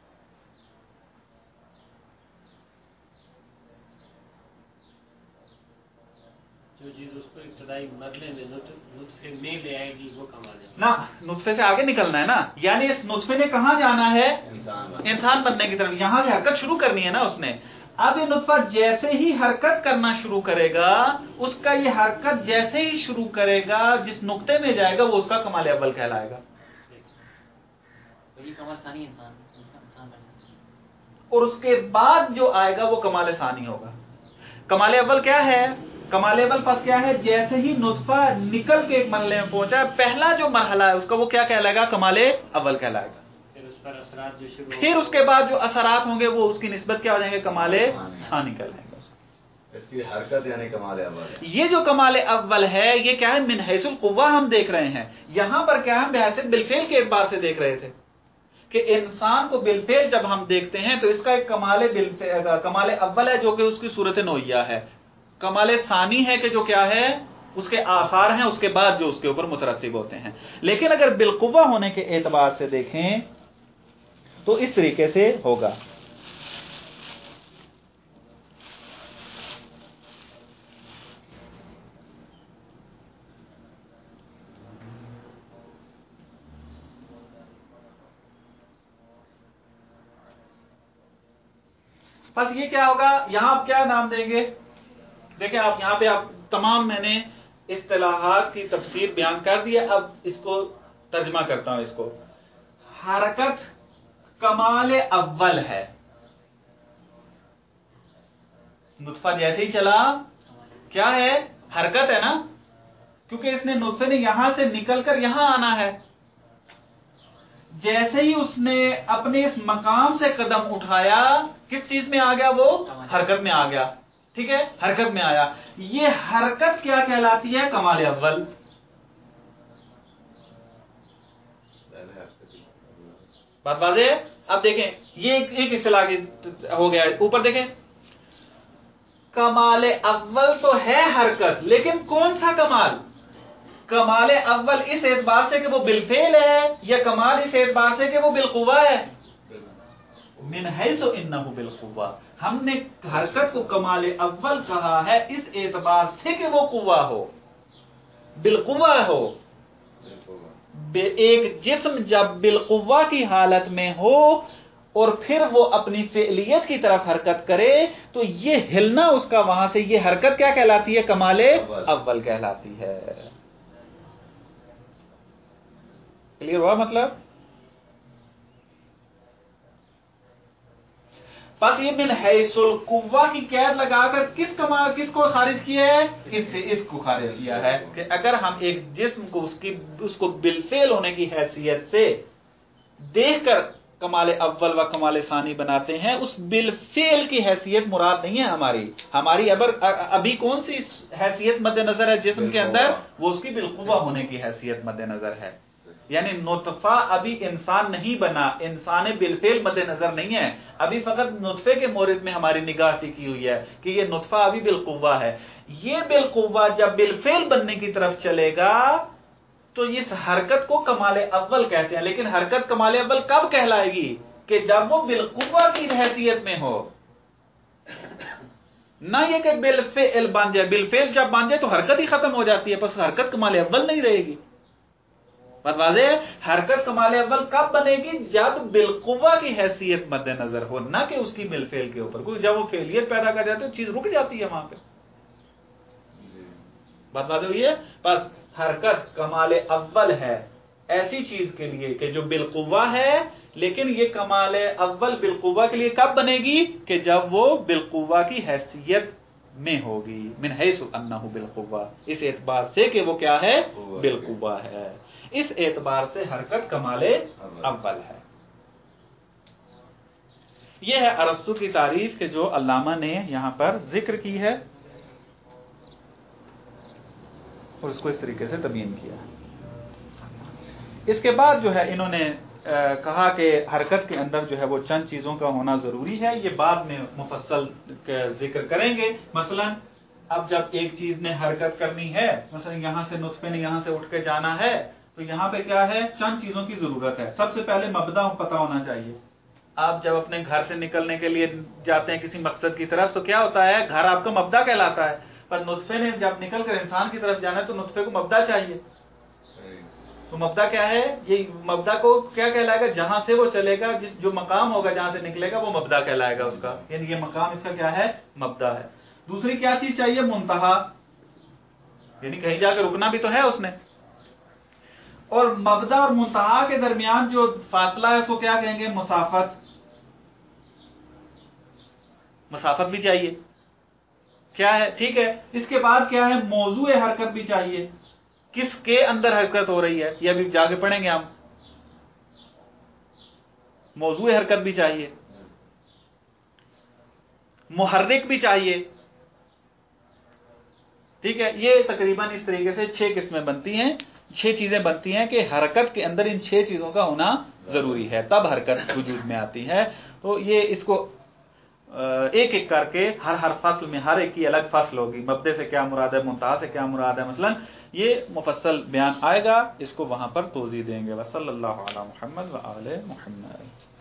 جو چیز اس کو ابتدائی مرحلے میں نطفے میں لے آئے گی وہ کمال ہے نا, نطفے سے آگے نکلنا ہے نا, یعنی اس نطفے نے کہاں جانا ہے؟ انسان بننے کی طرف. یہاں سے حرکت شروع کرنی ہے نا اس نے. اب یہ نطفہ جیسے ہی حرکت کرنا شروع کرے گا, اس کا یہ حرکت جیسے ہی شروع کرے گا جس نقطے میں جائے گا وہ اس کا کمال اول کہلائے گا. اور اس کے بعد جو آئے گا وہ کمال ثانی ہوگا. کمال اول کیا ہے؟ کمال اول پس کیا ہے, جیسے ہی نطفہ نکل کے ایک مرحلے میں پہنچا, پہلا جو مرحلہ ہے اس کا وہ کیا کہلائے گا؟ کمال اول کہلائے گا. پھر اس کے بعد جو اثرات ہوں گے وہ اس کی نسبت کیا ہو جائیں گے؟ کمال ثانی کہلائیں گے. اس کی حرکت یعنی کمال اول. یہ جو کمال اول ہے یہ کیا ہے؟ من حیث القوہ ہم دیکھ رہے ہیں. یہاں پر کیا ہم بحیثیت بالفعل کے اعتبار سے دیکھ رہے تھے کہ انسان کو بالفعل جب ہم دیکھتے ہیں تو اس کا ایک کمال اول ہے جو کہ اس کی صورت نوعیہ ہے. کمال ثانی ہے کہ جو کیا ہے, اس کے آثار ہیں اس کے بعد جو اس کے اوپر مترتب ہوتے ہیں. لیکن اگر بالقوہ ہونے کے اعتبار سے دیکھیں تو اس طریقے سے ہوگا. بس یہ کیا ہوگا، یہاں آپ کیا نام دیں گے؟ دیکھیں آپ یہاں پہ آپ تمام میں نے اصطلاحات کی تفسیر بیان کر دی ہے، اب اس کو ترجمہ کرتا ہوں. اس کو حرکت کمال اول ہے. نطفہ جیسے ہی چلا کیا ہے؟ حرکت ہے نا، کیونکہ اس نے نطفے نے یہاں سے نکل کر یہاں آنا ہے. جیسے ہی اس نے اپنے اس مقام سے قدم اٹھایا کس چیز میں آ گیا؟ وہ حرکت میں آ گیا. ٹھیک ہے، حرکت میں آیا. یہ حرکت کیا کہلاتی ہے؟ کمال اول. بات واضح ہے؟ اب دیکھیں یہ ایک اصطلاح ہو گیا. اوپر دیکھیں، کمال اول تو ہے حرکت، لیکن کون سا کمال؟ کمال اول اس اعتبار سے کہ وہ بالفعل ہے، یا کمال اس اعتبار سے کہ وہ بالقوہ ہے؟ من حیث انہ بالقوہ. ہم نے حرکت کو کمال اول کہا ہے اس اعتبار سے کہ وہ قوہ ہو، بالقوہ ہو. ایک جسم جب بالقوہ کی حالت میں ہو اور پھر وہ اپنی فعلیت کی طرف حرکت کرے تو یہ ہلنا اس کا وہاں سے، یہ حرکت کیا کہلاتی ہے؟ کمال اول کہلاتی ہے. کلیئر ہوا مطلب؟ بس یہ من حیث القوہ کی قید لگا کر کس کو خارج کیا ہے؟ اس کو خارج کیا ہے کہ اگر ہم ایک جسم کو اس کو بالفعل ہونے کی حیثیت سے دیکھ کر کمال اول و کمال ثانی بناتے ہیں، اس بالفعل کی حیثیت مراد نہیں ہے ہماری ابھی کون سی حیثیت مد نظر ہے جسم کے اندر؟ وہ اس کی بالقوہ ہونے کی حیثیت مد نظر ہے. یعنی نطفہ ابھی انسان نہیں بنا، انسان بالفعل مد نظر نہیں ہے. ابھی فقط نطفے کے مورد میں ہماری نگاہ ٹکی ہوئی ہے کہ یہ نطفہ ابھی بالقوہ ہے. یہ بالقوہ جب بالفعل بننے کی طرف چلے گا تو اس حرکت کو کمال اول کہتے ہیں. لیکن حرکت کمال اول کب کہلائے گی؟ کہ جب وہ بالقوہ کی حیثیت میں ہو، نہ یہ کہ بالفعل بن جائے. بالفعل جب بن جائے تو حرکت ہی ختم ہو جاتی ہے، پس حرکت کمال اول نہیں رہے گی. بات واضح ہے؟ حرکت کمال اول کب بنے گی؟ جب بالقوہ کی حیثیت مد نظر ہو، نہ کہ اس کی بالفعل کے اوپر. کیونکہ جب وہ فعلیت پیدا کر جاتے تو چیز رک جاتی ہے وہاں پہ. بات واضح ہوئی ہے؟ بس حرکت کمال اول ہے ایسی چیز کے لیے کہ جو بالقوہ ہے، لیکن یہ کمال اول بالقوہ کے لیے کب بنے گی؟ کہ جب وہ بالقوہ کی حیثیت میں ہوگی. من حیث انہ بالقوہ، اس اعتبار سے کہ وہ کیا ہے؟ بالقوہ ہے. اس اعتبار سے حرکت کمال اول ہے. یہ ہے ارسطو کی تعریف کہ جو علامہ نے یہاں پر ذکر کی ہے اور اس کو اس طریقے سے تبیین کیا. اس کے بعد جو ہے انہوں نے کہا کہ حرکت کے اندر جو ہے وہ چند چیزوں کا ہونا ضروری ہے. یہ بعد میں مفصل ذکر کریں گے. مثلا اب جب ایک چیز نے حرکت کرنی ہے، مثلا یہاں سے نطفے نے یہاں سے اٹھ کے جانا ہے، تو یہاں پہ کیا ہے؟ چند چیزوں کی ضرورت ہے. سب سے پہلے مبدا پتہ ہونا چاہیے. آپ جب اپنے گھر سے نکلنے کے لیے جاتے ہیں کسی مقصد کی طرف تو کیا ہوتا ہے؟ گھر آپ کا مبدا کہلاتا ہے. پر نطفے نے جب نکل کر انسان کی طرف جانا ہے تو نطفے کو مبدا چاہیے. تو مبدا کیا ہے؟ یہ مبدا کو کیا کہلائے گا؟ جہاں سے وہ چلے گا، جو مقام ہوگا جہاں سے نکلے گا وہ مبدا کہلائے گا اس کا. یعنی یہ مقام اس کا کیا ہے؟ مبدا ہے. دوسری کیا چیز چاہیے؟ منتہا، یعنی کہیں جا کے رکنا بھی تو ہے اس نے. اور مبدا اور منتہا کے درمیان جو فاصلہ ہے اس کو کیا کہیں گے؟ مسافت. مسافت بھی چاہیے. کیا ہے؟ ٹھیک ہے. اس کے بعد کیا ہے؟ موضوع حرکت بھی چاہیے. کس کے اندر حرکت ہو رہی ہے یہ ابھی جا کے پڑھیں گے ہم. موضوع حرکت بھی چاہیے، محرک بھی چاہیے. ٹھیک ہے. یہ تقریباً اس طریقے سے 6 قسمیں بنتی ہیں، 6 چیزیں بنتی ہیں کہ حرکت کے اندر ان 6 چیزوں کا ہونا ضروری ہے، تب حرکت وجود میں آتی ہے. تو یہ اس کو ایک ایک کر کے ہر فصل میں ہر ایک کی الگ فصل ہوگی. مبدے سے کیا مراد ہے، منتہا سے کیا مراد ہے، مثلا یہ مفصل بیان آئے گا، اس کو وہاں پر توضیح دیں گے. وصلی اللہ علی محمد و آل محمد.